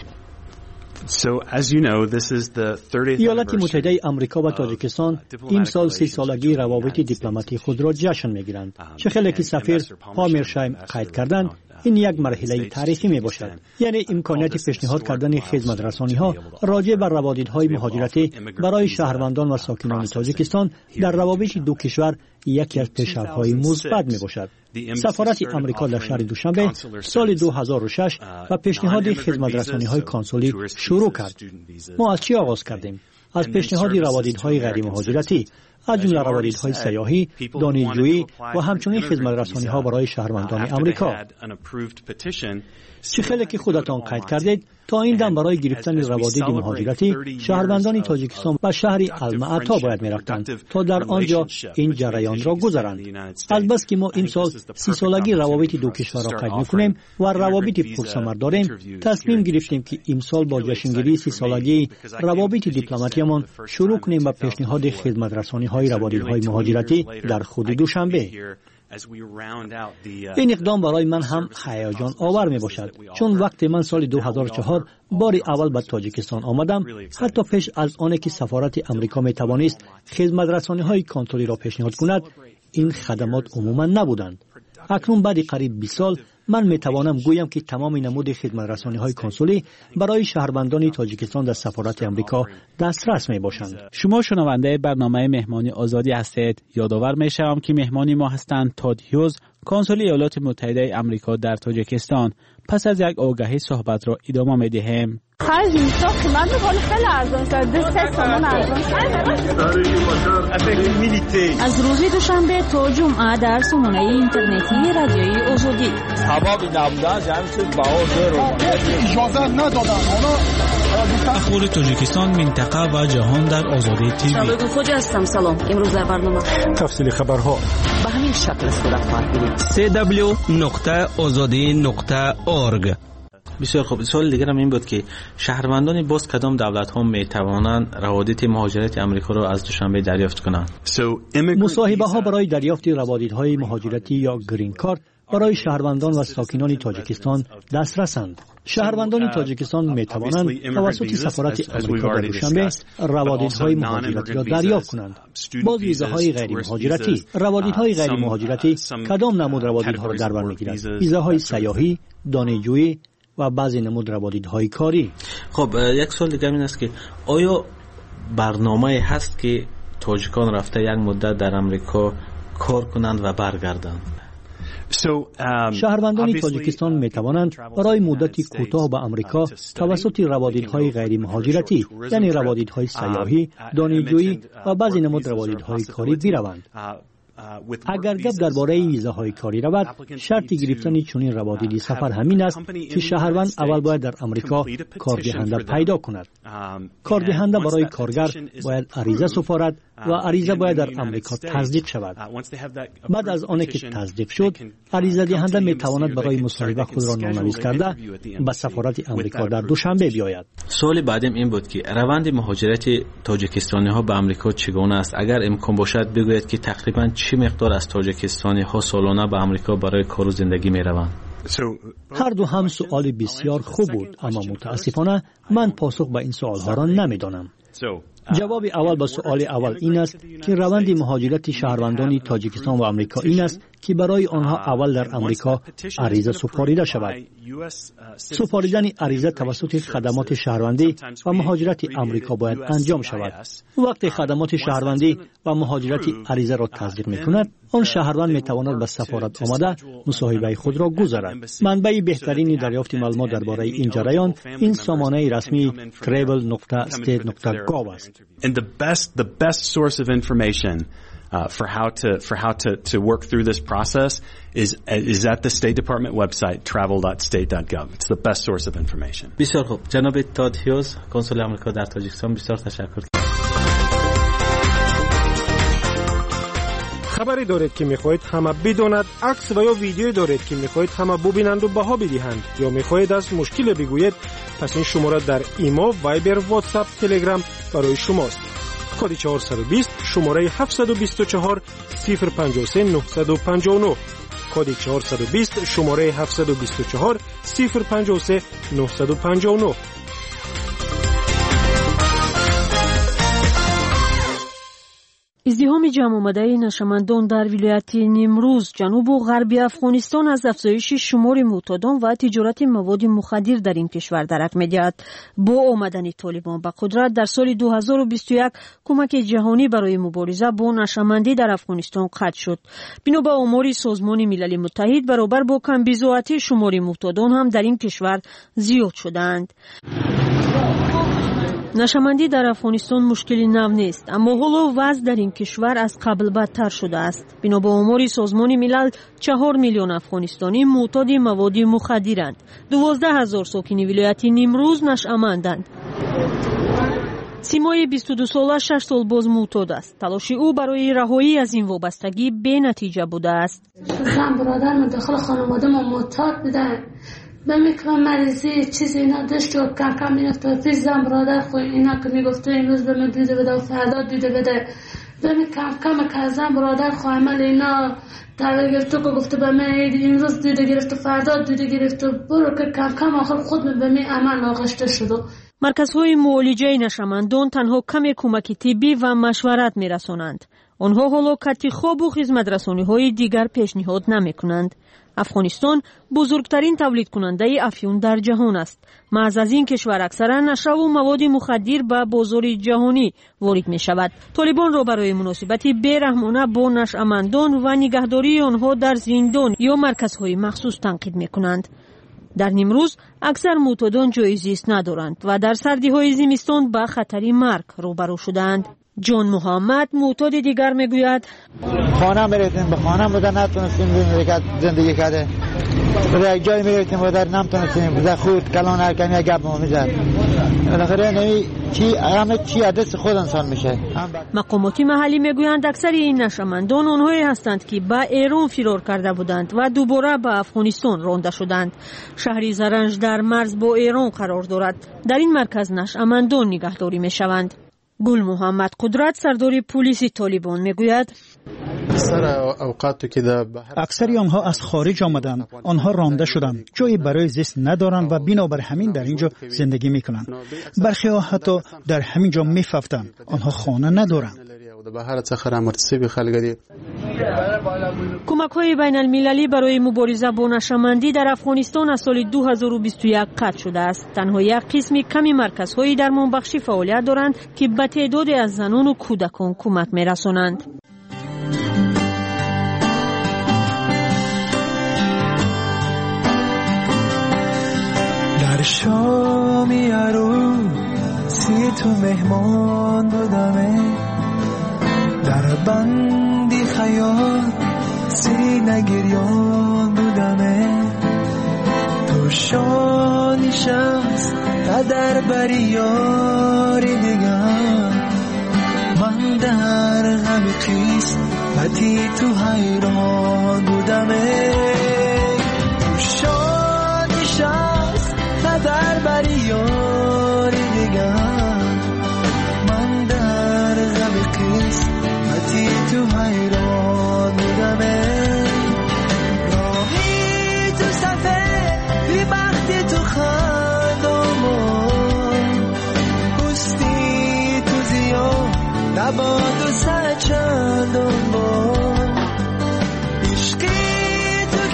ایالات متحده آمریکا و تاجیکستان امسال سی سالگی روابط دیپلماتی خود را جشن میگیرند. چه خیلی که سفیر هامرشایم قید کردند این یک مرحله تاریخی می باشد. یعنی امکانیت پیشنهاد کردن خدمت رسانی ها راجع بر روابط‌های مهاجرتی برای شهروندان و ساکنان تاجیکستان در روابط دو کشور یکی از پیشرفت‌های مثبت می باشد. سفارت امریکا در شهر دوشنبه سال دو هزار و شش و پیشنهاد خدمت رسانی های کانسولی شروع کرد. ما از چی آغاز کردیم؟ از پیشنهاد روابط‌های غیر مهاجرتی، از جمله روابط‌های سیاحی، دانشجویی و همچنین خدمت رسانی‌ها برای شهروندان آمریکا. چه خیلی که خودتان قید کردید تا این دم برای گرفتن روابط مهاجرتی شهروندان تاجیکستان به شهر الماتا باید می‌رفتند تا در آنجا این جریان را گذرانند. البته که ما امسال سی سالگی روابط دو کشور را قید می‌کنیم و روابط پرثمر داریم، تصمیم گرفتیم که امسال با جشنگیری سی سالگی روابط دیپلماتیمان شروع کنیم با پیشنهاد خدمت رسانی‌های روابط‌های مهاجرتی در خود دوشنبه. این اقدام برای من هم هیجان آور می باشد، چون وقتی من سال دو هزار و چهار بار اول به تاجیکستان آمدم، حتی پیش از آنکه که سفارت امریکا می توانست خدمت رسانی های کانسولی را پیشنهاد کند، این خدمات عموما نبودند. اکنون بعد قریب بیست سال من می توانم گویم که تمام نمود خدمت رسانی های کانسولی برای شهروندان تاجیکستان در سفارت امریکا دسترس می باشند. شما شنونده برنامه مهمانی آزادی هستید. یادآور می شوم که مهمانی ما هستند تاد هیوز، کنسول ایالات متحده آمریکا در تاجیکستان. پس از یک آگهی صحبت را ادامه می دهیم. خرج میشه من میگم خیلی ارزان شده دو سه سومن ارزان شده. از روز دوشنبه تا جمعه در سامانه اینترنتی رادیوی آزادی تمام نبودن جمع شد بها اجازه ندادن. اخبار تاجیکستان، منطقه و جهان در آزادی تیوی. سلام خوجا هستم. سلام. امروز در برنامه تفصیل خبرها به همین شکل صورت خواهد گرفت. سی دبلیو نقطه آزادی نقطه اورگ. بسیار خوب. سوال دیگر هم این بود که شهروندان باز کدام دولت ها می توانند روابط مهاجرت امریکا را از دوشنبه دریافت کنند؟ مصاحبه ها برای دریافت روابط های مهاجرتی یا گرین کارت برای شهروندان و ساکنان تاجیکستان دسترسند. شهروندان تاجیکستان می توانند توسط سفارت امریکا در دوشنبه روابط های مهاجرتی را دریافت کنند. باز ویزاهای غیر مهاجرتی، روابط های غیر مهاجرتی کدام نمود روابط ها را در بر میگیرند؟ ویزاهای سیاحی، دانشجویی و بعضی نمود روابط‌های کاری. خب یک سوال دیگه این است که آیا برنامه هست که تاجیکان رفته یک مدت در امریکا کار کنند و برگردند؟ شهروندان تاجیکستان می توانند برای مدتی کوتاه به امریکا توسط روابط‌های غیر مهاجرتی، یعنی روابط‌های سیاحی، دانشجویی و بعضی نمود روابط‌های کاری بروند. اگر گپ درباره ویزاهای کاری رود، شرط گرفتن چنین روابطی سفر همین است که شهروند اول باید در امریکا کاردهنده پیدا کند. کاردهنده برای کارگر باید عریضه سپارد و عریضه باید در امریکا تصدیق شود. بعد از آنکه که تصدیق شد، عریضه دهنده می تواند برای مصاحبه خود را نامنویس کرده به سفارت امریکا در دوشنبه بیاید. سوال بعدم این بود که روند مهاجرت تاجیکستانی ها به امریکا چگونه است؟ اگر امکان باشد بگویید که تقریبا چه مقدار از تاجیکستانی ها سالانه به امریکا برای کار و زندگی می روند؟ هر دو هم سوال بسیار خوب بود، اما متاسفانه من پاسخ به این سوال ها را نمیدانم. جواب اول به سوال اول این است که روند مهاجرت شهروندان تاجیکستان و آمریکا این است که برای آنها اول در امریکا عریضه سپاریده شود. سپاریدن عریضه توسط خدمات شهروندی و مهاجرت امریکا باید انجام شود. وقتی خدمات شهروندی و مهاجرت عریضه را تصدیق می‌کند، آن شهروند می‌تواند به سفارت آمده مصاحبه خود را گزارد. منبع بهترین دریافت معلومات درباره این جریان این سامانه رسمی travel نقطه state نقطه gov است. And the best the best source of information Uh, for how to for how to to work through this process is is at the State Department website travel dot state dot gov. It's the best source of information. بسیار خوب. جناب تاد هیوز، کنسول آمریکا در تاجیکستان، بسیار تشکر. خبری دارید که میخواهید همه بداند، عکس و یا ویدیویی دارید که میخواهید همه ببینند و بها بدهند یا میخواهید از مشکل بگویید، پس این شماره در ایما، وایبر، واتساپ، تلگرام برای شماست. کد چهارصد و بیست شماره هفتصد و بیست و چهار صفر پنجاه و سه نهصد و پنجاه و نه. کد چهارصد و بیست شماره هفتصد و بیست و چهار صفر پنجاه و سه نهصد و پنجاه و نه. ازدحام جمع آمده نشمندان در ولایت نیمروز جنوب و غربی افغانستان از افزایش شمار معتادان و تجارت مواد مخدر در این کشور درک می‌دهد. با آمدن طالبان به قدرت در سال دو هزار و بیست و یک کمک جهانی برای مبارزه با نشمندی در افغانستان قطع شد. بنا به آمار سازمان ملل متحد برابر با کمبزاعتی شمار معتادان هم در این کشور زیاد شدند. نشمندی در افغانستان مشکلی نو نیست، اما حالا وضع در این کشور از قبل بدتر شده است. بنا به آمار سازمان ملل چهار میلیون افغانستانی معتاد مواد مخدرند. دوازده هزار ساکن ولایت نیمروز نشمندند. سیمای بیست و دو ساله شش سال باز معتاد است. تلاش او برای رهایی از این وابستگی بی نتیجه بوده است. زن برادرم داخل خانواده ما معتاد بودن. بمیکنم مریضی چیزی اینا داشت و کم کم میرفت پیش زن برادر خود اینا که میگفته این روز به من دیده بده و فردا دیده بده. بمی کم کم که زن برادر خود عمل اینا تحویل گرفت و گفته به من این روز دیده گرفت و فردا دیده گرفت و برو که کم کم آخر خود به می عمل آغشته شد. مرکزهای معالجه نشمندان تنها کم کمک طبی و مشورت میرسانند. آنها حالا کتی خواب و خدمت رسانی های دیگر پیشنهاد نمی کنند. افغانستان بزرگترین تولید کننده افیون در جهان است. محض از این کشور اکثرا نشه و مواد مخدر به بازار جهانی وارد می شود. طالبان را برای مناسبتی بی‌رحمانه با نشمندان و نگهداری آنها در زندان یا مرکزهای مخصوص تنقید می کنند. در نیمروز اکثر معتادان جای زیست ندارند و در سردی های زمستان به خطری مرگ روبرو شدند. جان محمد معتاد دیگر میگوید خانه میرفتیم به خانه بودن نتونستیم زندگی کرده به یک جای میرفتیم بودن نتونستیم بودن خود کلان هر کمی یک گپ ما میزد بالاخره نمی چی همه چی عدس خود انسان میشه. مقاماتی محلی میگویند اکثر این نشمندان آنهایی هستند که به ایران فرار کرده بودند و دوباره به افغانستان رانده شدند. شهری زرنج در مرز با ایران قرار دارد. در این مرکز نشمندان نگهداری میشوند. گل محمد قدرت سردار پلیس طالبان میگوید اکثری آنها از خارج آمدند، آنها رانده شدند، جایی برای زیست ندارند و بنابر همین در اینجا زندگی میکنند. برخی ها حتی در همین جا میففتند، آنها خانه ندارند. کمک های بین المللی برای مبارزه با نشمندی در افغانستان از سال دو هزار و بیست و یک قطع شده است. تنها یک قسم کمی مرکزهای درمانبخشی فعالیت دارند که به تعدادی از زنان و کودکان کمک میرسانند. در شامی عروسی تو مهمان بودمه، در بندی خیال سینه گریان بودمه، تو شانی شمس قدر بری یاری دیگر، من در غم قسمتی تو حیران بودمه، تو شانی شمس قدر بری یاری دیگر، من در غم قسمتی تو حیران بودمه، راهی تو صفه بی بختی تو خندامون، پستی تو زیاد نباد و سچندان با، عشقی تو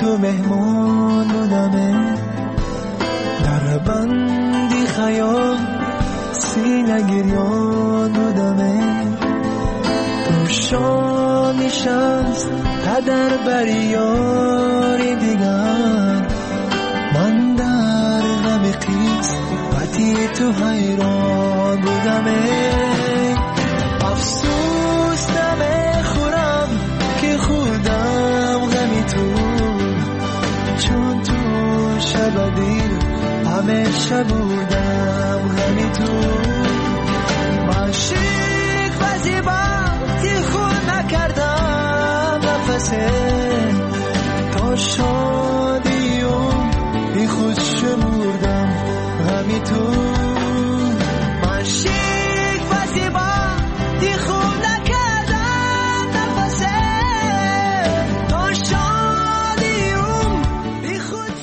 تو مهمان بودم در بندی خیال سینه گریان بودم تو شامی شمس قدر بری یاری دیگر من در غم قسمتی تو حیران بودم افسوس نمیخورم که خودم غمی تو چون تو شب دیر همیشه بودم غمی تو عاشق و زیبا خود نکردم نفسه تا شادیم بی خود شمردم غمی تو عاشق و زیبا خود نکردم نفسه تا شادیم بی خود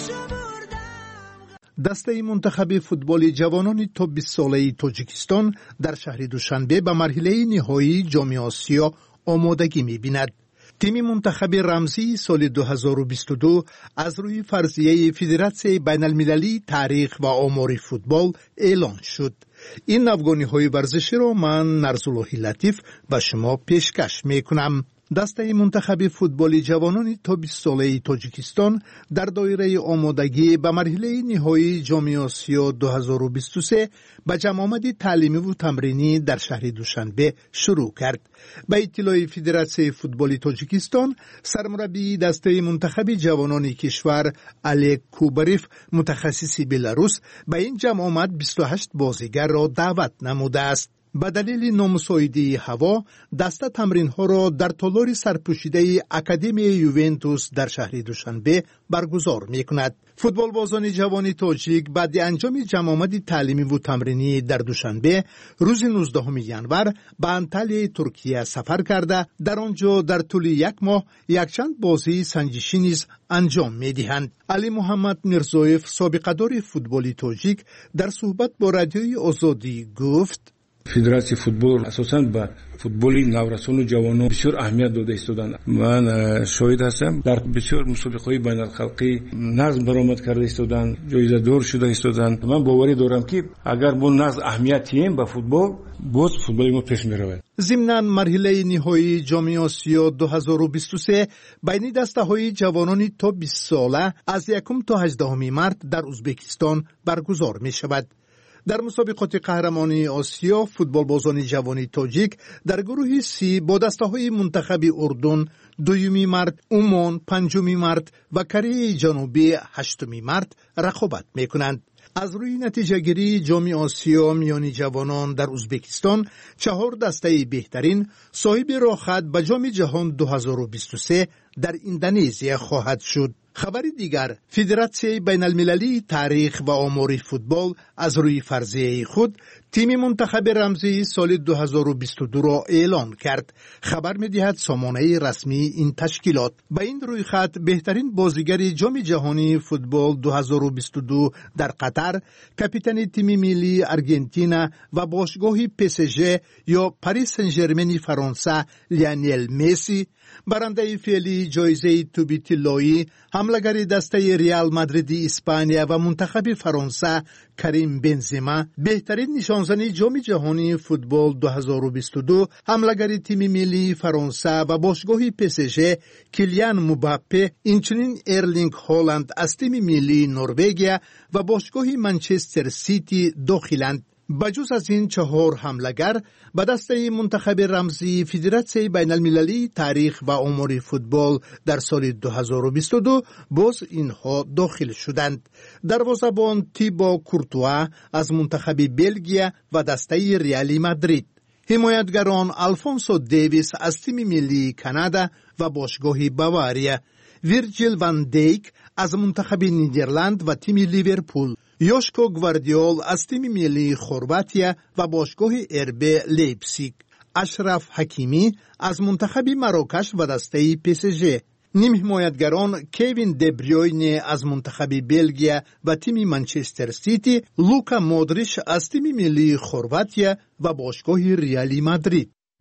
شمردم. دسته منتخب فوتبال جوانان تا بیست ساله تاجیکستان در شهر دوشنبه به مرحله نهایی جام آسیا آمادگی می‌بیند. تیم منتخب رمزی سال دو هزار و بیست و دو از روی فرضیه فدراسیون بین المللی تاریخ و آمار فوتبال اعلان شد. این افغانی ورزشی را من نرزالله لطیف به شما پیشکش میکنم. دسته منتخب فوتبال جوانان تا بیست ساله تاجیکستان در دایره آمادگی به مرحله نهایی جام آسیا دو هزار و بیست و سه به جمع آمد تعلیمی و تمرینی در شهر دوشنبه شروع کرد. به اطلاع فدراسیون فوتبال تاجیکستان، سرمربی دسته منتخب جوانان کشور الک کوبریف متخصص بلاروس به این جمع آمد بیست و هشت بازیگر را دعوت نموده است. به دلیل نامساعدی هوا دسته تمرین ها را در تالار سرپوشیده اکادمی یوونتوس در شهر دوشنبه برگزار می کند. فوتبال بازان جوان تاجیک بعد انجام جمع آمد تعلیمی و تمرینی در دوشنبه روز نوزدهم ژانویه به انطالیای ترکیه سفر کرده در آنجا در طول یک ماه یکچند بازی سنجشی نیز انجام می دهند. علی محمد میرزایف سابقه‌دار فوتبال تاجیک در صحبت با رادیوی آزادی گفت: فدراسیون فوتبال اساساً به فوتبال نورسان و جوانان بسیار اهمیت داده ایستادند. من شاهد هستم در بسیار مسابقه‌های بین المللی نظم برآمد کرده ایستادند، جایزه دار شده ایستادند. من باوری دارم که اگر ما نظم اهمیت دهیم به فوتبال، باز فوتبال ما پیش می‌رود. ضمناً مرحله نهایی جام آسیا دو هزار و بیست و سه بین دسته‌های جوانان تا بیست ساله از یکم تا هجدهم مارس در ازبکستان برگزار می‌شود. در مسابقات قهرمانی آسیا فوتبال بازان جوانی تاجیک در گروه سی با دسته‌های منتخب اردن دومی مارس، عمان پنجمی مارس و کره جنوبی هشتمی مارس رقابت می‌کنند. از روی نتیجه گیری جام آسیا میان جوانان در ازبکستان چهار دسته بهترین صاحب راه به جام جهان دو هزار و بیست و سه در اندونزیا خواهد شد. خبر دیگر، فدراسیون بین المللی تاریخ و آمار فوتبال از روی فرضیه خود تیم منتخب رمزی سال دو هزار و بیست و دو را اعلان کرد. خبر می‌دهد سامانه رسمی این تشکیلات به این روی خط بهترین بازیگر جام جهانی فوتبال دو هزار و بیست و دو در قطر، کاپیتان تیم ملی آرژانتین و باشگاه پی اس جی یا پاریس سن ژرمن فرانسه لیونل مسی، برنده فعلی جایزه توبی طلایی، حمله‌گر دسته ریال مادرید اسپانیا و منتخب فرانسه کریم بنزما، بهترین نشانزن جام جهانی فوتبال دو هزار و بیست و دو، حمله‌گر تیم ملی فرانسه و باشگاه پی اس جی کیلیان مباپه، اینچنین ارلینگ هالند از تیم ملی نروژ و باشگاه منچستر سیتی داخلند. بجز از این چهار حمله‌گر به دسته منتخب رمزی فدراسیون بین المللی تاریخ و آمار فوتبال در سال دو هزار و بیست و دو باز اینها داخل شدند. دروازه‌بان تیبا کورتوا از منتخب بلژیم و دسته ریال مادرید، حمایتگران آلفونسو دیویس از تیم ملی کانادا و باشگاه باواریا، ویرجیل وان دیک از منتخب نیدرلند و تیم لیورپول، یوشکو گواردیول از تیم ملی خرواتیا و باشگاه اربی لیپزیگ، اشرف حکیمی از منتخب مراکش و دسته پی اس جی، نیم حمایتگران کوین دبریوینه از منتخب بلژیم و تیم منچستر سیتی، لوکا مودریچ از تیم ملی خرواتیا و باشگاه ریال مادرید.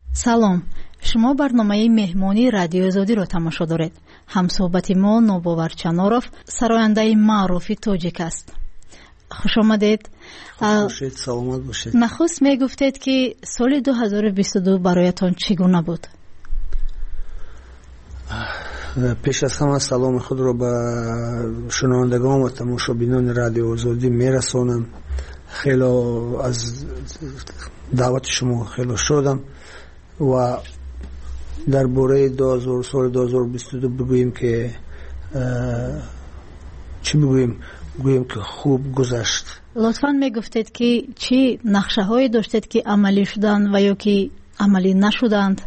салом, шумо барномаи меҳмонии радиои озодиро тамошо доред. ҳамсӯҳбати мо Нобовар Чаноров, сарояндаи маъруфи тоҷик аст. хуш омадед. хушед, саломат бошед. нахуст мегуфтед ки соли дуҳазору бисту ду бароятон чӣ гуна буд? пеш аз ҳама саломи худро ба шунавандагон ва тамошобинони радиои озодӣ мерасонам. хело аз даъвати шумо хело шодам ва дар бораи соли дуҳазору бисту ду бигӯем ки чӣ бигӯем гӯем ки хуб гузашт. лутфан мегуфтед ки чӣ нақшаҳое доштед ки амалӣ шуданд ва ё ки амалӣ нашуданд?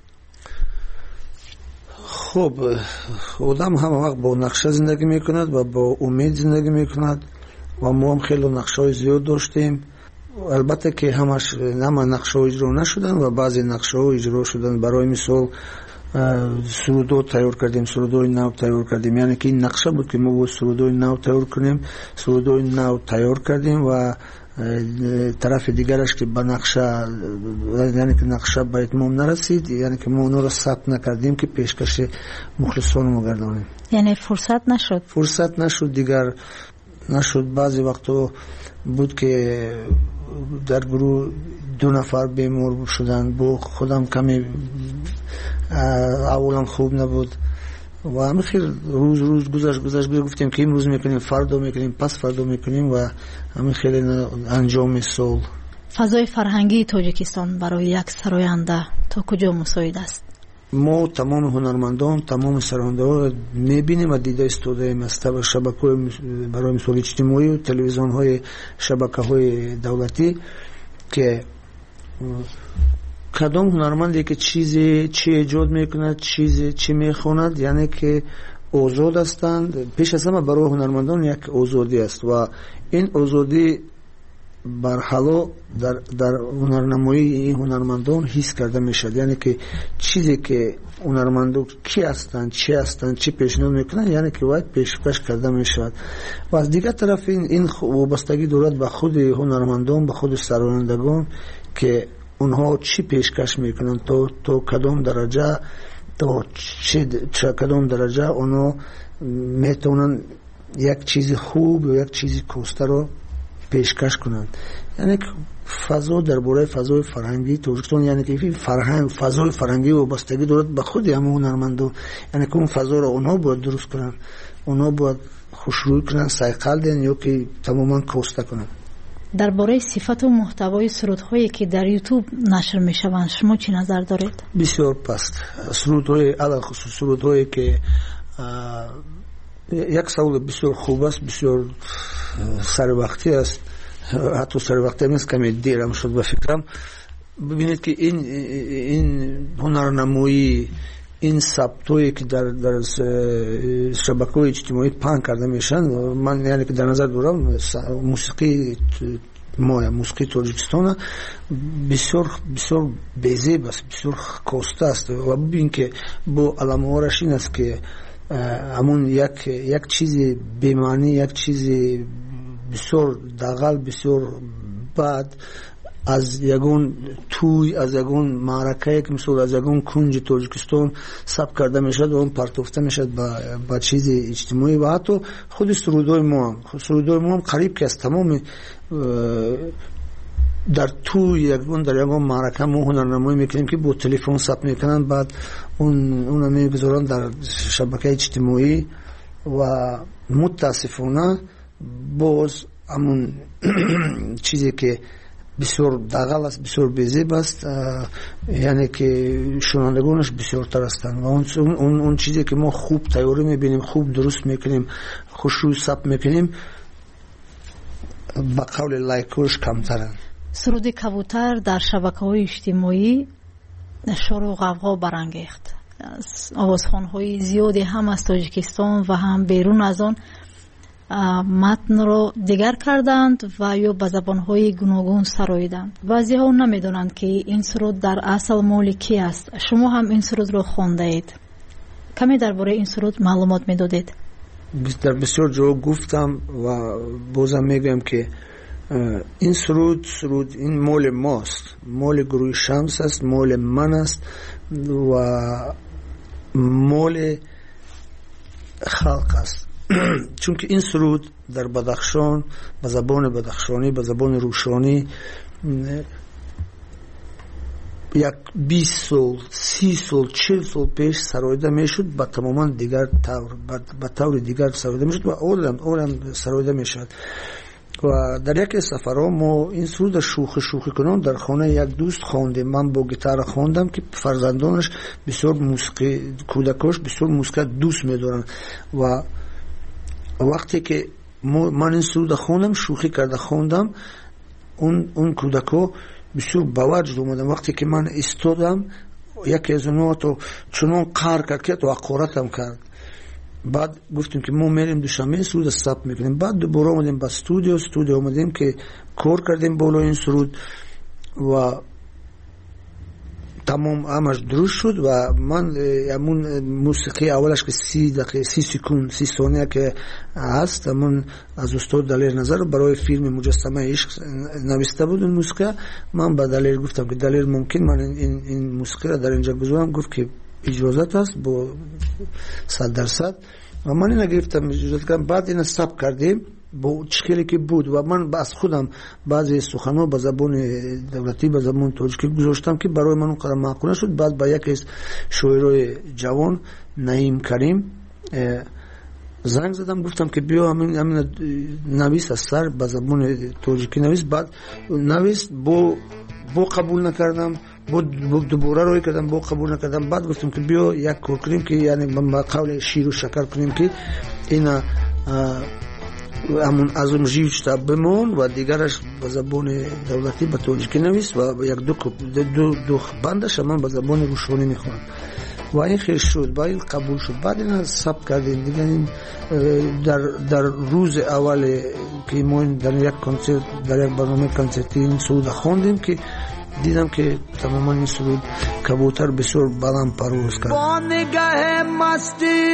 хуб, одам ҳама вақт бо нақша зиндагӣ мекунад ва бо умед зиндагӣ мекунад ва мо ҳам хело нақшаҳои зиёд доштем. албатта ки ҳамаш ҳама нақшаҳо иҷро нашуданд ва баъзе нақшаҳо иҷро шуданд. барои мисол сурудо тайёр кардем, сурудои нав тайёр кардем, яъне ки ин нақша буд ки мо бояд сурудои нав тайёр кунем. сурудои нав тайёр кардем ва тарафи дигараш ки ба нақша, яъне ки нақша ба итмом нарасид, яъне ки мо онро сабт накардем ки пешкаши мухлисонро гардонем. яъне фурсат нашуд фурсат нашуд дигар нашуд. баъзе вақтҳо буд ки дар гурӯҳ ду нафар бемор шуданд. бо худам каме аввалан хуб набуд ва ҳамихел рӯз рӯз гузашт гузашт гуфтем ки имрӯз мекунем, фардо мекунем, пас фардо мекунем ва ҳамихел анҷоми сол. фазои фарҳангии тоҷикистон барои як сароянда то куҷо мусоид аст? мо тамоми ҳунармандон, тамоми сарояндаҳоро мебинем ва дида истодаем аз шабакаҳои барои мисол иҷтимоию телевизионҳои шабакаҳои давлатӣ ки кадом ҳунарманде ки чизе чӣ эҷод мекунад, чизе чӣ мехонад, яъне ки озод ҳастанд. пеш аз ҳама барои ҳунармандон як озодӣ аст ва ин озодӣ барҳало дар дар ҳунарнамоии ин ҳунармандон ҳис карда мешавад. яъне ки чизе ки ҳунармандон ки ҳастанд, чӣ ҳастанд, чӣ пешниҳод мекунанд, яъне ки бояд пешкаш карда мешавад. ва аз дигар тараф ин ин вобастагӣ дорад ба худи ҳунармандон, ба худи сарояндагон ки онҳо чӣ пешкаш мекунанд, то то кадом дараҷа то чӣ кадом дараҷа онҳо метавонанд як чизи хуб ё як чизи костаро пешкаш кунанд. яъне ки фазо дар бораи фазои фарҳангии тоҷикистон, яъне ки фарҳанг фазои фарҳангӣ вобастагӣ дорад ба худи ҳама ҳунармандон. яъне ки он фазоро онҳо бояд дуруст кунанд, онҳо бояд хушрӯй кунанд, сайқал диҳанд ё ки тамоман коста кунанд. дар бораи сифату муҳтавои сурудҳое ки дар ютуб нашр мешаванд шумо чӣ назар доред? бисёр паст. сурудҳои алахусус сурудҳое ки як саволи бисёр хуб аст, бисёр сарвақтӣ аст, ҳатто сарвақтӣ нест, каме дерам шуд ба фикрам. бибинед ки ин ин ҳунарнамоӣ, ин сабтое ки дар дар шабакаҳои иҷтимоӣ паҳн карда мешаванд, ман яъне ки дар назар дорам мусиқии моя мусиқии тоҷикистона бисёр бисёр безеб аст, бисёр коста аст. ва бибин ки бо аламоараш ин аст ки ҳамун як як чизи бемаънӣ, як чизи бисёр дағал, бисёр бад аз ягон тӯй, аз ягон маъракае ки мисол аз ягон кунҷи тоҷикистон сабт карда мешавад ва он партофта мешавад ба ба чизи иҷтимоӣ. ва ҳатто худи сурудои мо ҳам сурудои мо ҳам қариб ки аз тамоми дар тӯй ягон дар ягон маърака мо ҳунарнамоӣ мекунем ки бо телефон сабт мекунанд, баъд он онро мегузоранд дар шабакаи иҷтимоӣ ва мутаассифона боз ҳамун чизе ки бисёр дағал аст, бисёр безеб аст, яъне ки шунавандагонаш бисёртар ҳастанд ва он он чизе ки мо хуб тайёрӣ мебинем, хуб дуруст мекунем, хушрӯй сабт мекунем, ба қавли лайкош камтаранд. суруди кабутар дар шабакаҳои иҷтимоӣ шору ғавғо барангехт. овозхонҳои зиёде ҳам аз тоҷикистон ва ҳам берун аз он матнро дигар карданд ва ё ба забонҳои гуногун сароиданд. баъзеҳо намедонанд ки ин суруд дар асл моли ки аст. шумо ҳам ин сурудро хондаед. каме дар бораи ин суруд маълумот медодед? дар бисёр ҷо гуфтам ва бозам мегӯям ки این سرود سرود این مال ماست، مال گروه شمس است، مال من است و مال خلق است. چون که این سرود در بدخشان به زبان بدخشانی، به زبان روشانی یک بیست سال، سی سال، چهل سال پیش سرایده میشد، با تماما دیگر طور با طور دیگر سرایده میشد و اولم اولم سرایده میشد. و در یک سفرها ما این سرود شوخی شوخی کنان در خانه یک دوست خواندیم. من با گیتار خواندم که فرزندانش بسیار موسیقی، کودکاش بسیار موسیقی دوست می‌دارن و وقتی که من این سرود خواندم، شوخی کرده خواندم، اون اون کودکا بسیار باوجد اومدن. وقتی که من ایستادم یکی از اونها تو چنان قهر کرد که تو حقارتم کرد. بعد گفتیم که ما میریم دوشنبه سرود ثبت میکنیم. بعد دوباره اومدیم با استودیو استودیو اومدیم که کار کردیم بالا این سرود و تمام همش درست شد و من همون موسیقی اولش که سی دقیقه سی سکوند سی ثانیه که هست، من از استاد دلیر نظر برای فیلم مجسمه عشق نوشته بود اون موسیقی. من به دلیر گفتم که دلیر ممکن من این این موسیقی را در اینجا بذارم؟ گفت که اجازت است با صد درصد و من اینو گرفتم اجازت کردم. بعد اینو ثبت کردیم با چکلی که بود و من از خودم بعضی سخنان به زبان دولتی به زبان تاجیکی گذاشتم که برای من اونقدر معقول شد. بعد با یکی از شاعرای جوان نعیم کریم زنگ زدم، گفتم که بیا همین همین نویس از سر به زبان تاجیکی نویس. بعد نویس با با قبول نکردم، با دوباره روی کردم، با قبول نکردم. بعد گفتم که بیا یک کار کنیم که یعنی با قول شیر و شکر کنیم که اینا همون ازم جیوش تا بمون و دیگرش به زبان دولتی به تاجیکی نویس و یک دو دو دو بندش من به زبان روشانی میخونم و این خیلی شد. با این قبول شد. بعد این ثبت کردیم دیگه. این در در روز اول که ما در یک کنسرت در یک برنامه کنسرتی این سرود خواندیم که دیدم که تماما این سرود کبوتر بسیار بلند پرواز کرد. با نگاه مستی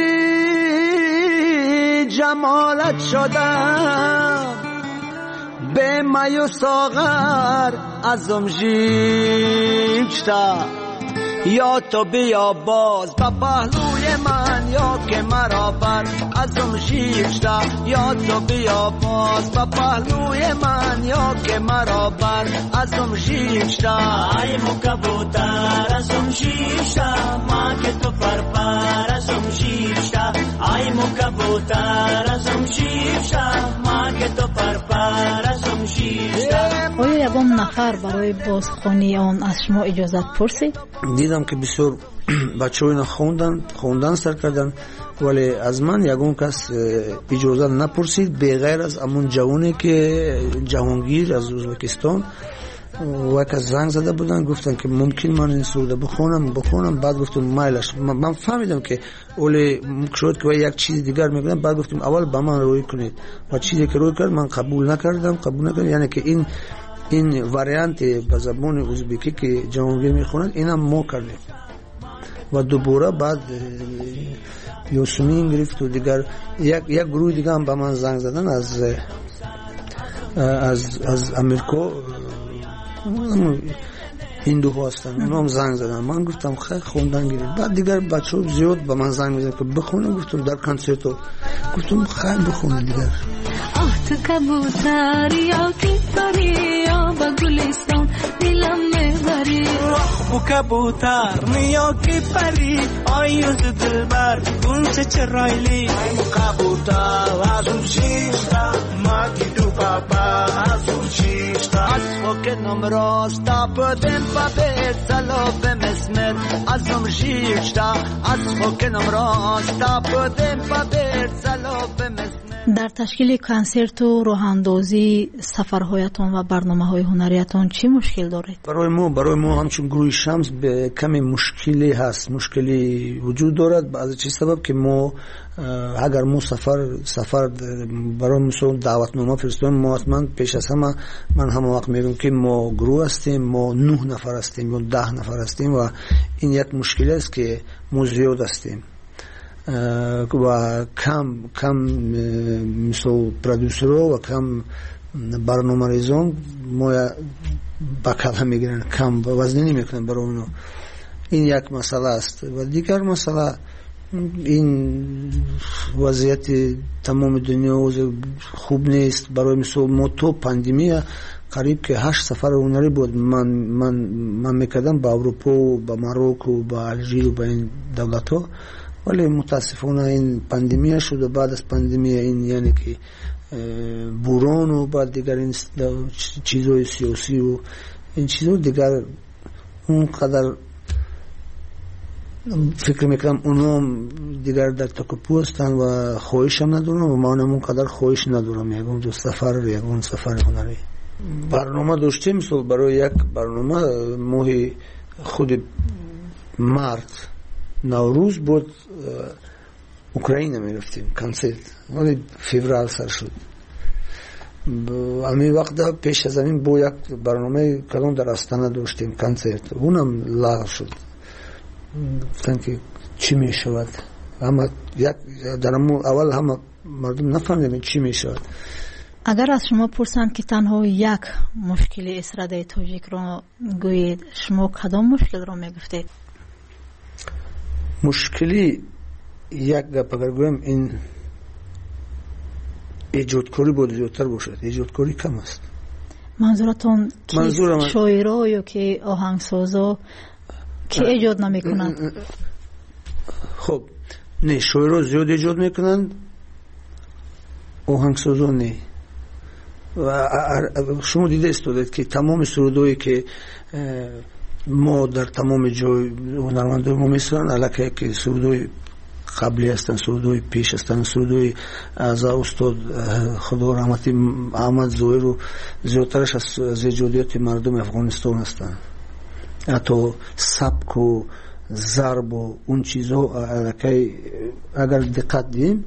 جمالت شدم، به می و ساغر ازم ژیبشتا، یا تو بیا باز با پهلوی من یا که مرا بر ازم ژیبشتا، یا تو بیا باز با پهلوی من یا که مرا بر ازم ژیبشتا. ای مو کبوتر ازم ژیبشتا، ما که تو پر پر ازم ژیبشتا. ای مو کبوتر ازم ژیبشتا، ما که تو پر پر ازم ژیبشتا. آیا یگان نفر برای بازخوانی آن از شما اجازت پرسید؟ دیدم که بسیار بچه ها اینا خوندن خوندن سر کردن، ولی از من یگان کس اجازت نپرسید بغیر از امون جوانی که جهانگیر از ازبکستان و یک زنگ زده بودن، گفتن که ممکن من این سرود بخونم بخونم بعد گفتم مایلش. من فهمیدم که اولی شد که یک چیز دیگر میگن. بعد گفتم اول با من روی کنید و چیزی که روی کرد من قبول نکردم قبول نکردم یعنی که این این واریانت به زبان ازبکی که جهانگیر میخونند اینم ما کردیم و دوباره بعد یوسمین گرفت و دیگر یک یک گروه دیگه هم به من زنگ زدن از از از امریکا، هندو هستن، اونا هم زنگ زدن. من گفتم خیلی خوندن گیرید. بعد دیگر بچه ها زیاد به من زنگ میزن که بخونم. گفتم در کنسرت ها گفتم خیلی بخونم دیگر. آه تو کبوتر یا کیفری یا با گلستان دلم میبری، رخ بو کبوتر یا کیفری آیوز دلبر گنچه چرایلی. ای مو کبوتر ازم شیشتا، ما کی دو پاپا ازم شیشتا. از فکنم راستا بدم با بیت سلاب مسمر ازم شیشتا. از فکنم راستا بدم با بیت سلاب مسمر. در تشکیل کنسرت و راهاندازی سفرهایتان و برنامه‌های هنریتان چی مشکل دارید؟ برای ما برای ما همچون گروه شمس به کمی مشکلی هست، مشکلی وجود دارد. از چه سبب که ما اگر ما سفر سفر برای مثلا دعوتنامه فرستیم، ما حتما پیش از همه من هم وقت میگم که ما گروه هستیم، ما نه نفر هستیم یا ده نفر هستیم و این یک مشکل است که ما زیاد هستیم و کم کم مثل پرودوسرها و کم برنامه ریزان ما بکله میگیرن، کم وزنی میکنن برای اونو. این یک مسئله است. و دیگر مسئله این وضعیت تمام دنیا خوب نیست. برای مثال ما تو پاندیمیا قریب که هشت سفر هنری بود من من من میکردم با اروپا و با ماروک و با الژیر و با این دولت ها، ولی متاسفانه این پاندیمیا شد و بعد از پاندیمیا این یعنی که بوران و بعد دیگر این چیزهای سیاسی و این چیزها دیگر اونقدر فکر میکنم اونا دیگر در تکاپو هستن و خواهش هم ندارم و ما هم اونقدر خواهش ندارم یکون دو سفر یکون سفر هنری. برنامه داشتیم مثل برای یک برنامه ماه خود مارت نوروز بود اوکراین میرفتیم کنسرت، ولی فوریه سر شد. امی وقت پیش از این با یک برنامه کلان در استانه داشتیم کنسرت، اونم لغو شد. گفتن که چی می شود؟ اما یک در اول همه مردم نفهمیدن چی می شود. اگر از شما پرسند که تنها یک مشکل استراده تاجیک را گویید، شما کدام مشکل را می گفتید؟ مشکلی یک گپ اگر گویم این ایجادکاری بود زیادتر باشد. ایجادکاری کم است. منظورتون شاعرها یا که آهنگسازا که ایجاد نمی کنند؟ خب نه، شاعرها زیاد ایجاد میکنند، آهنگسازا نه. و شما دیده استودید که تمام سرودایی که ما در تمام جای هنرمندای ما میسرن علاقه که سرودای قبلی هستن، سرودای پیش هستن، سرودای از استاد خدا رحمتی احمد ظاهر و زیادترش از ایجادیات مردم افغانستان هستن. حتی سبک و ضرب و اون چیزها علاقه اگر دقت دیم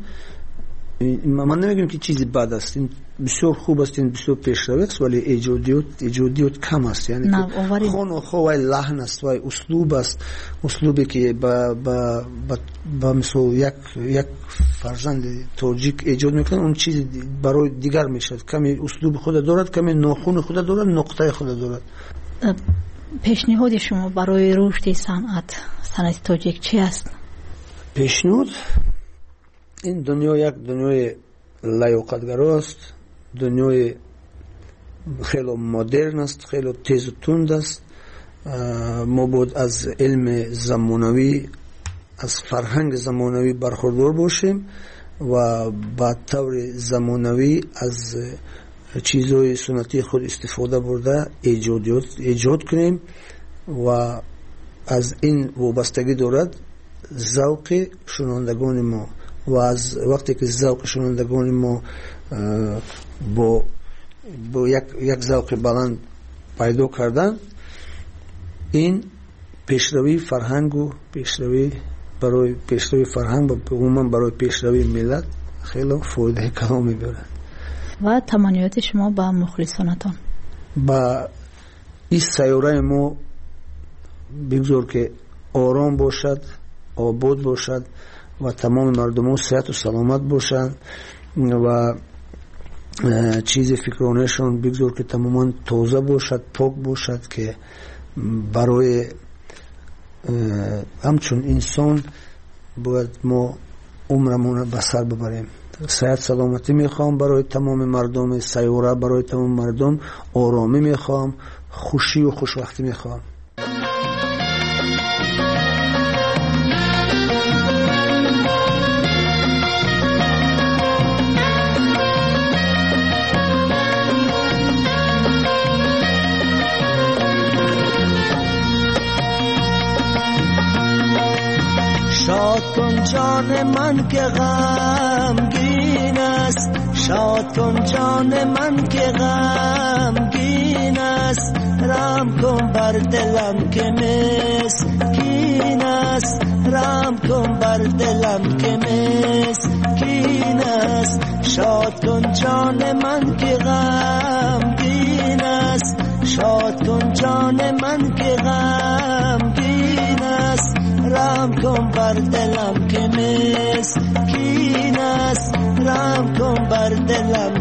من نمیگم که چیزی بد است، این بسیار خوب است، این بسیار پیشرو است، ولی ایجادیات ایجادیات کم است. یعنی خون و خواه لحن است و اسلوب است، اسلوبی که با با با, با مثل یک یک فرزند تاجیک ایجاد میکنه اون چیز برای دیگر میشد. کمی اسلوب خود دارد، کمی ناخون خود دارد، نقطه خود دارد. پیشنهاد شما برای رشد صنعت صنعت تاجیک چی است؟ پیشنهاد این دنیا یک دنیای لیاقتگرا است، دنیای خیلی مدرن است، خیلی تیز و تند است. ما باید از علم زمانوی، از فرهنگ زمانوی برخوردار باشیم و با طور زمانوی از چیزهای سنتی خود استفاده برده ایجاد ایجاد کنیم و از این وابستگی دارد ذوق شنوندگان ما. و از وقتی که ذوق شنوندگان ما با با یک یک ذوق بلند پیدا کردن، این پیشروی فرهنگ و پیشروی برای پیشروی فرهنگ و عموما برای پیشروی ملت خیلی فایده کلامی دارد. و تمنیات شما با مخلصانتان؟ با این سیاره ما بگذار که آرام باشد، آباد باشد و تمام مردم صحت و سلامت باشند و چیز فکرانشان بگذار که تماما تازه باشد، پاک باشد، که برای همچون انسان باید ما عمرمون به سر ببریم. صحت سلامتی میخوام برای تمام مردم سیاره، برای تمام مردم آرامی میخوام، خوشی و خوشبختی میخوام. شاد کن جان من که غمگین است، شاد کن جان من که غمگین است، رحم کن بر دلم که مسکین است، رحم کن بر دلم که مسکین است. شاد کن جان من که غمگین است، شاد کن جان من که غمگین است، رحم کن بر دلم که مسکین است، رحم کن بر دلم